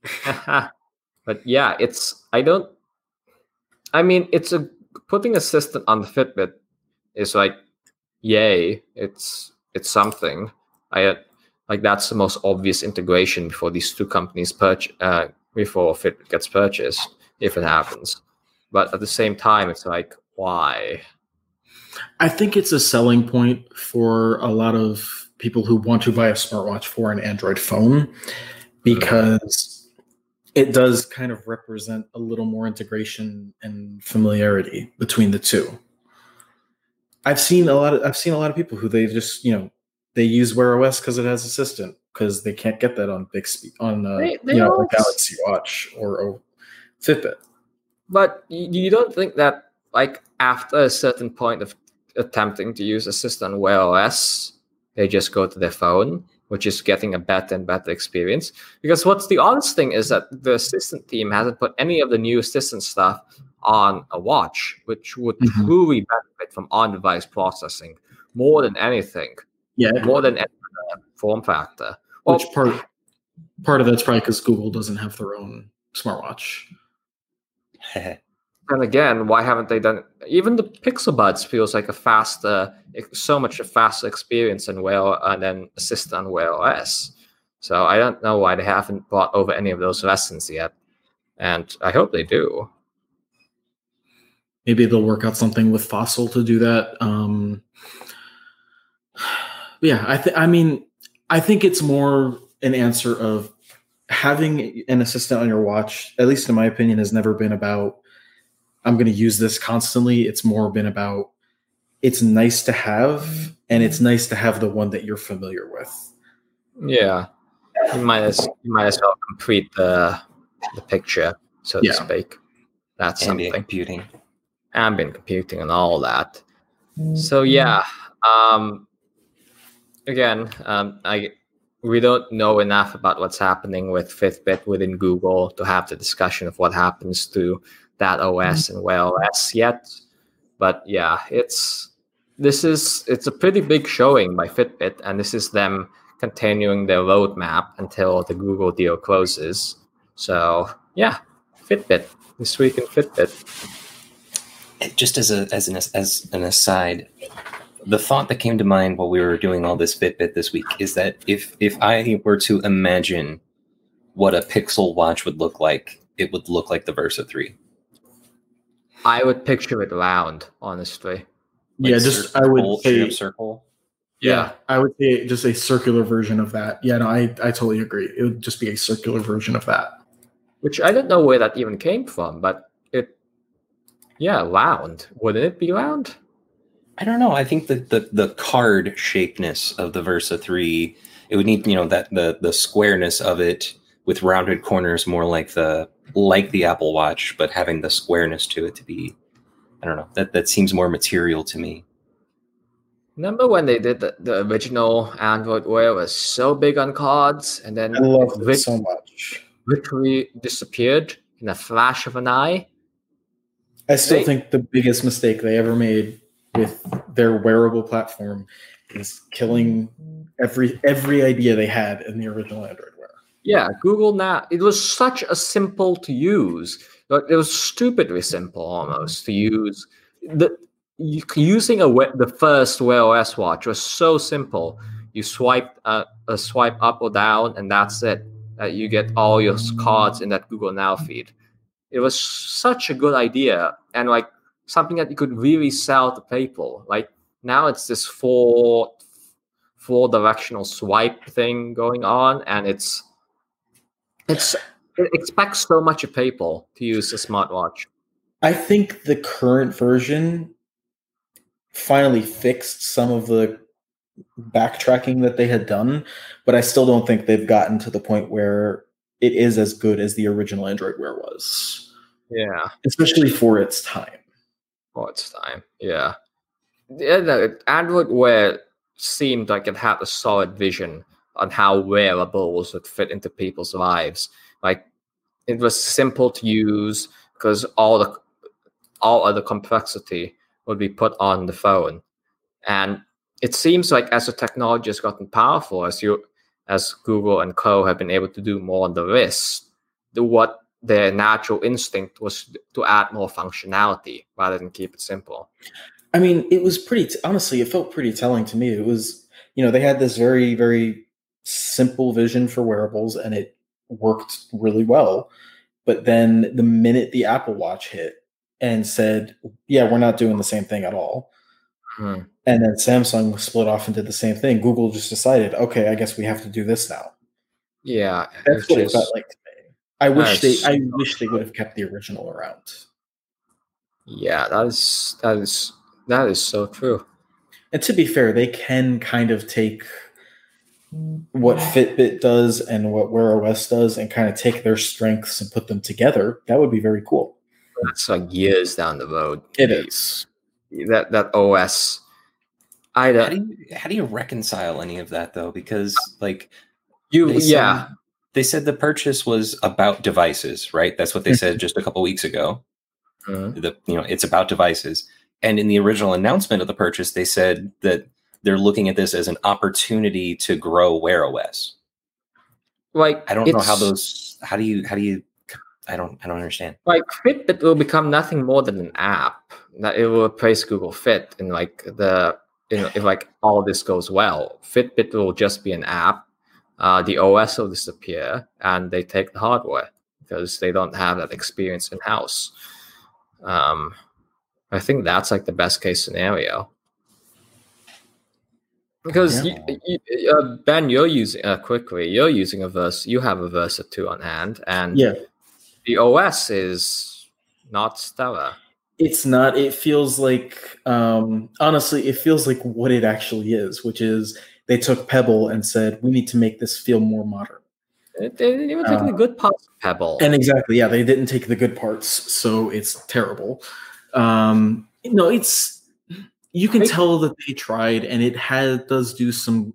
but yeah, it's I don't. I mean, it's a putting Assistant on the Fitbit is like, yay! It's it's something. I like that's the most obvious integration before these two companies purchase uh, before Fitbit gets purchased, if it happens. But at the same time, it's like, why? I think it's a selling point for a lot of people who want to buy a smartwatch for an Android phone, because it does kind of represent a little more integration and familiarity between the two. I've seen a lot of I've seen a lot of people who they just, you know, they use Wear O S because it has Assistant, because they can't get that on Bixby on uh, They- they you know, a don't- Galaxy Watch or a Fitbit. But you, you don't think that like after a certain point of attempting to use Assistant on Wear O S, they just go to their phone, which is getting a better and better experience? Because what's the honest thing is that the Assistant team hasn't put any of the new Assistant stuff on a watch, which would Mhm. truly benefit from on-device processing more than anything, Yeah, more than any other form factor. Well, which part part of that's probably because Google doesn't have their own smartwatch. sign. then again, why haven't they done? Even the Pixel Buds feels like a faster, so much a faster experience than Wear and then Assist on Wear O S. So I don't know why they haven't brought over any of those lessons yet, and I hope they do. Maybe they'll work out something with Fossil to do that. Um, yeah, I think. I mean, I think it's more an answer of having an assistant on your watch. At least in my opinion, has never been about I'm going to use this constantly. It's more been about it's nice to have, and it's nice to have the one that you're familiar with. Yeah, you might as you might as well complete the the picture, so Yeah. to speak. That's Ambient something. computing. Ambient computing and all that. So yeah, um, again, um, I we don't know enough about what's happening with Fitbit within Google to have the discussion of what happens to that O S and Wear O S yet. But yeah, it's this is it's a pretty big showing by Fitbit, and this is them continuing their roadmap until the Google deal closes. So yeah, Fitbit this week in Fitbit. Just as a as an as an aside, the thought that came to mind while we were doing all this Fitbit this week is that if if I were to imagine what a Pixel Watch would look like, it would look like the Versa three. I would picture it round, honestly. Like yeah, just circle, I would straight say up circle. yeah, I would say just a circular version of that. Yeah, no, I I totally agree. It would just be a circular version of that. Which I don't know where that even came from, but it, yeah, round. Wouldn't it be round? I don't know. I think that the the card shapeness of the Versa three, it would need, you know, that the the squareness of it with rounded corners, more like the like the Apple Watch, but having the squareness to it to be, I don't know. That that seems more material to me. Remember when they did the, the original Android Wear was so big on cards, and then I love it it so much. literally disappeared in a flash of an eye? I still They- think the biggest mistake they ever made with their wearable platform is killing every every idea they had in the original Android Wear. Yeah, Google now. It was such a simple to use. Like, it was stupidly simple almost to use. The you, using a we- the first Wear O S watch was so simple. You swipe uh, a swipe up or down, and that's it. Uh, you get all your cards in that Google Now feed. It was such a good idea, and like something that you could really sell to people. Like now, it's this four four directional swipe thing going on, and it's it's it expects so much of people to use a smartwatch. I think the current version finally fixed some of the backtracking that they had done, but I still don't think they've gotten to the point where it is as good as the original Android Wear was, Yeah, especially for its time. for its time. Yeah, yeah. No, Android Wear seemed like it had a solid vision on how wearables would fit into people's lives. Like it was simple to use because all the all of the complexity would be put on the phone, and it seems like as the technology has gotten powerful, as you as Google and Co have been able to do more on the wrist, the what their natural instinct was to add more functionality rather than keep it simple. I mean, it was pretty, t- honestly, it felt pretty telling to me. It was, you know, they had this very, very simple vision for wearables and it worked really well. But then the minute the Apple Watch hit and said, yeah, we're not doing the same thing at all. Hmm. And then Samsung split off and did the same thing. Google just decided, okay, I guess we have to do this now. Yeah, That's it's what just- it felt like to me. I wish they, Nice. I wish they would have kept the original around. Yeah, that is that is that is so true. And to be fair, they can kind of take what Fitbit does and what Wear O S does and kind of take their strengths and put them together. That would be very cool. That's like years down the road. It is. That that O S. I How don't. do you how do you reconcile any of that though? Because like You they said, yeah. they said the purchase was about devices, right? That's what they said just a couple weeks ago. Mhm. The you know it's about devices, and in the original announcement of the purchase, they said that they're looking at this as an opportunity to grow Wear O S. Like I don't know how it's- those. How do you how do you I don't I don't understand. Like Fitbit will become nothing more than an app. That it will replace Google Fit, and like the you know if like all this goes well, Fitbit will just be an app. Uh, the O S will disappear, and they take the hardware because they don't have that experience in house. Um, I think that's like the best case scenario. Because Yeah. you, you, uh, Ben, you're using uh, quickly. You're using a Versa. You have a Versa two on hand, and Yeah, the O S is not stellar. it's not. It feels like, um, honestly, it feels like what it actually is, which is they took Pebble and said, we need to make this feel more modern. It, it, even taking Uh, the good parts of Pebble. And exactly, yeah, they didn't take the good parts, so it's terrible. Um, you know, it's you can They- tell that they tried, and it has does do some.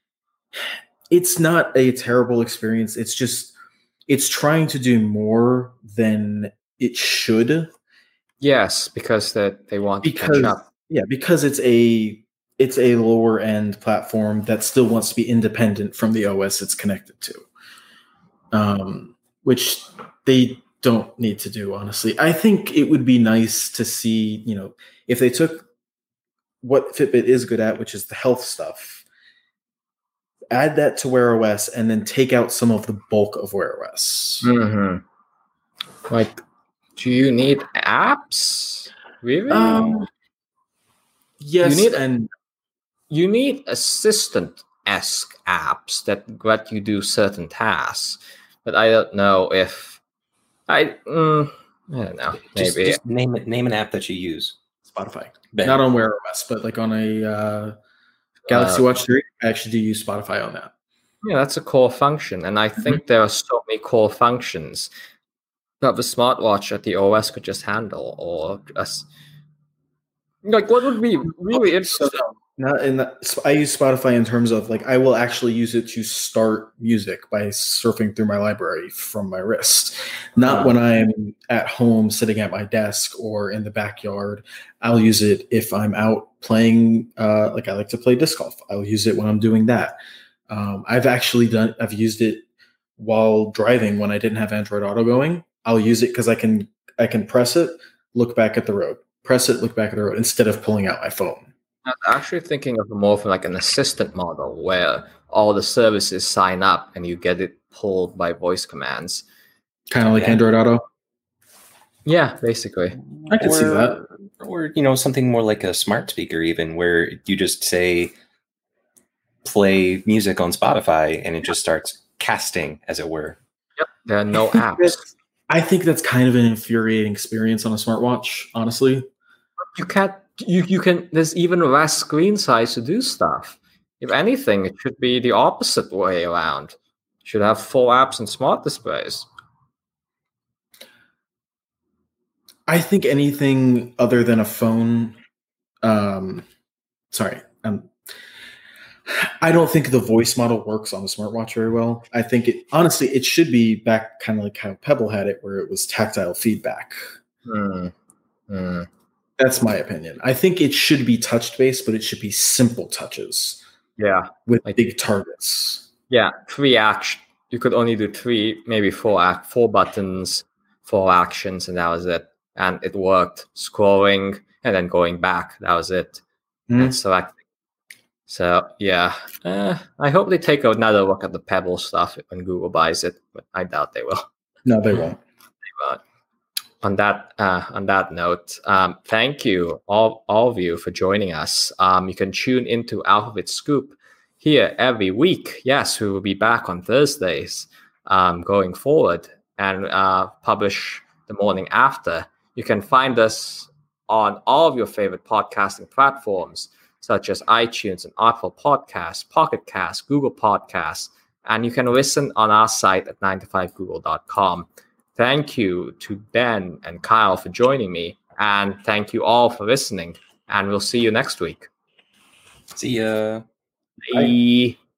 It's not a terrible experience. It's just it's trying to do more than it should. Yes, because that they want to catch Because up. yeah, because it's a it's a lower end platform that still wants to be independent from the O S it's connected to. Um, which they don't need to do, honestly. I think it would be nice to see, you know, if they took what Fitbit is good at, which is the health stuff, add that to Wear O S, and then take out some of the bulk of Wear O S. Mm-hmm. Like, do you need apps? Really? Um, yes, You need- and you need assistant-esque apps that let you do certain tasks. But I don't know if I. Mm, I don't know. Just, Maybe. just name it. Name an app that you use. Spotify. Ben. Not on Wear O S, but like on a uh, Galaxy Uh, Watch three, I actually do use Spotify on that. Yeah, that's a core function, and I think there are so many core functions that the smartwatch that the O S could just handle, or just like what would be really So, interesting. not in that, I use Spotify in terms of like I will actually use it to start music by surfing through my library from my wrist. Not Ah. when I'm at home sitting at my desk or in the backyard. I'll use it if I'm out playing. Uh, like I like to play disc golf. I'll use it when I'm doing that. Um, I've actually done. I've used it while driving when I didn't have Android Auto going. I'll use it because I can. I can press it, look back at the road, press it, look back at the road instead of pulling out my phone. I'm actually thinking of more of like an assistant model where all the services sign up and you get it pulled by voice commands. Kind of like Yeah. Android Auto. Yeah, basically. I can or, see that. Or, you know, something more like a smart speaker, even where you just say, play music on Spotify, and it just starts casting, as it were. Yep. There are no I think apps. that's- I think that's kind of an infuriating experience on a smartwatch, honestly. You can't. You you can. There's even less screen size to do stuff. If anything, it should be the opposite way around. You should have full apps and smart displays. I think anything other than a phone. Um, sorry, um, I don't think the voice model works on the smartwatch very well. I think it honestly it should be back kind of like how Pebble had it, where it was tactile feedback. Hmm. Hmm. That's my opinion. I think it should be touch based, but it should be simple touches Yeah. with Like- big targets. Yeah. Three action. You could only do three, maybe four act, four buttons, four actions, and that was it. And it worked. Scrolling and then going back. That was it. Mhm. And selecting. So yeah, uh, I hope they take another look at the Pebble stuff when Google buys it, but I doubt they will. No, they won't. But on that uh, on that note, um, thank you all all of you for joining us. Um, you can tune into Alphabet Scoop here every week. Yes, we will be back on Thursdays um, going forward and uh, publish the morning after. You can find us on all of your favorite podcasting platforms, such as iTunes and Apple Podcasts, Pocket Casts, Google Podcasts, and you can listen on our site at nine to five google dot com. Thank you to Ben and Kyle for joining me, and thank you all for listening, and we'll see you next week. See ya. Bye.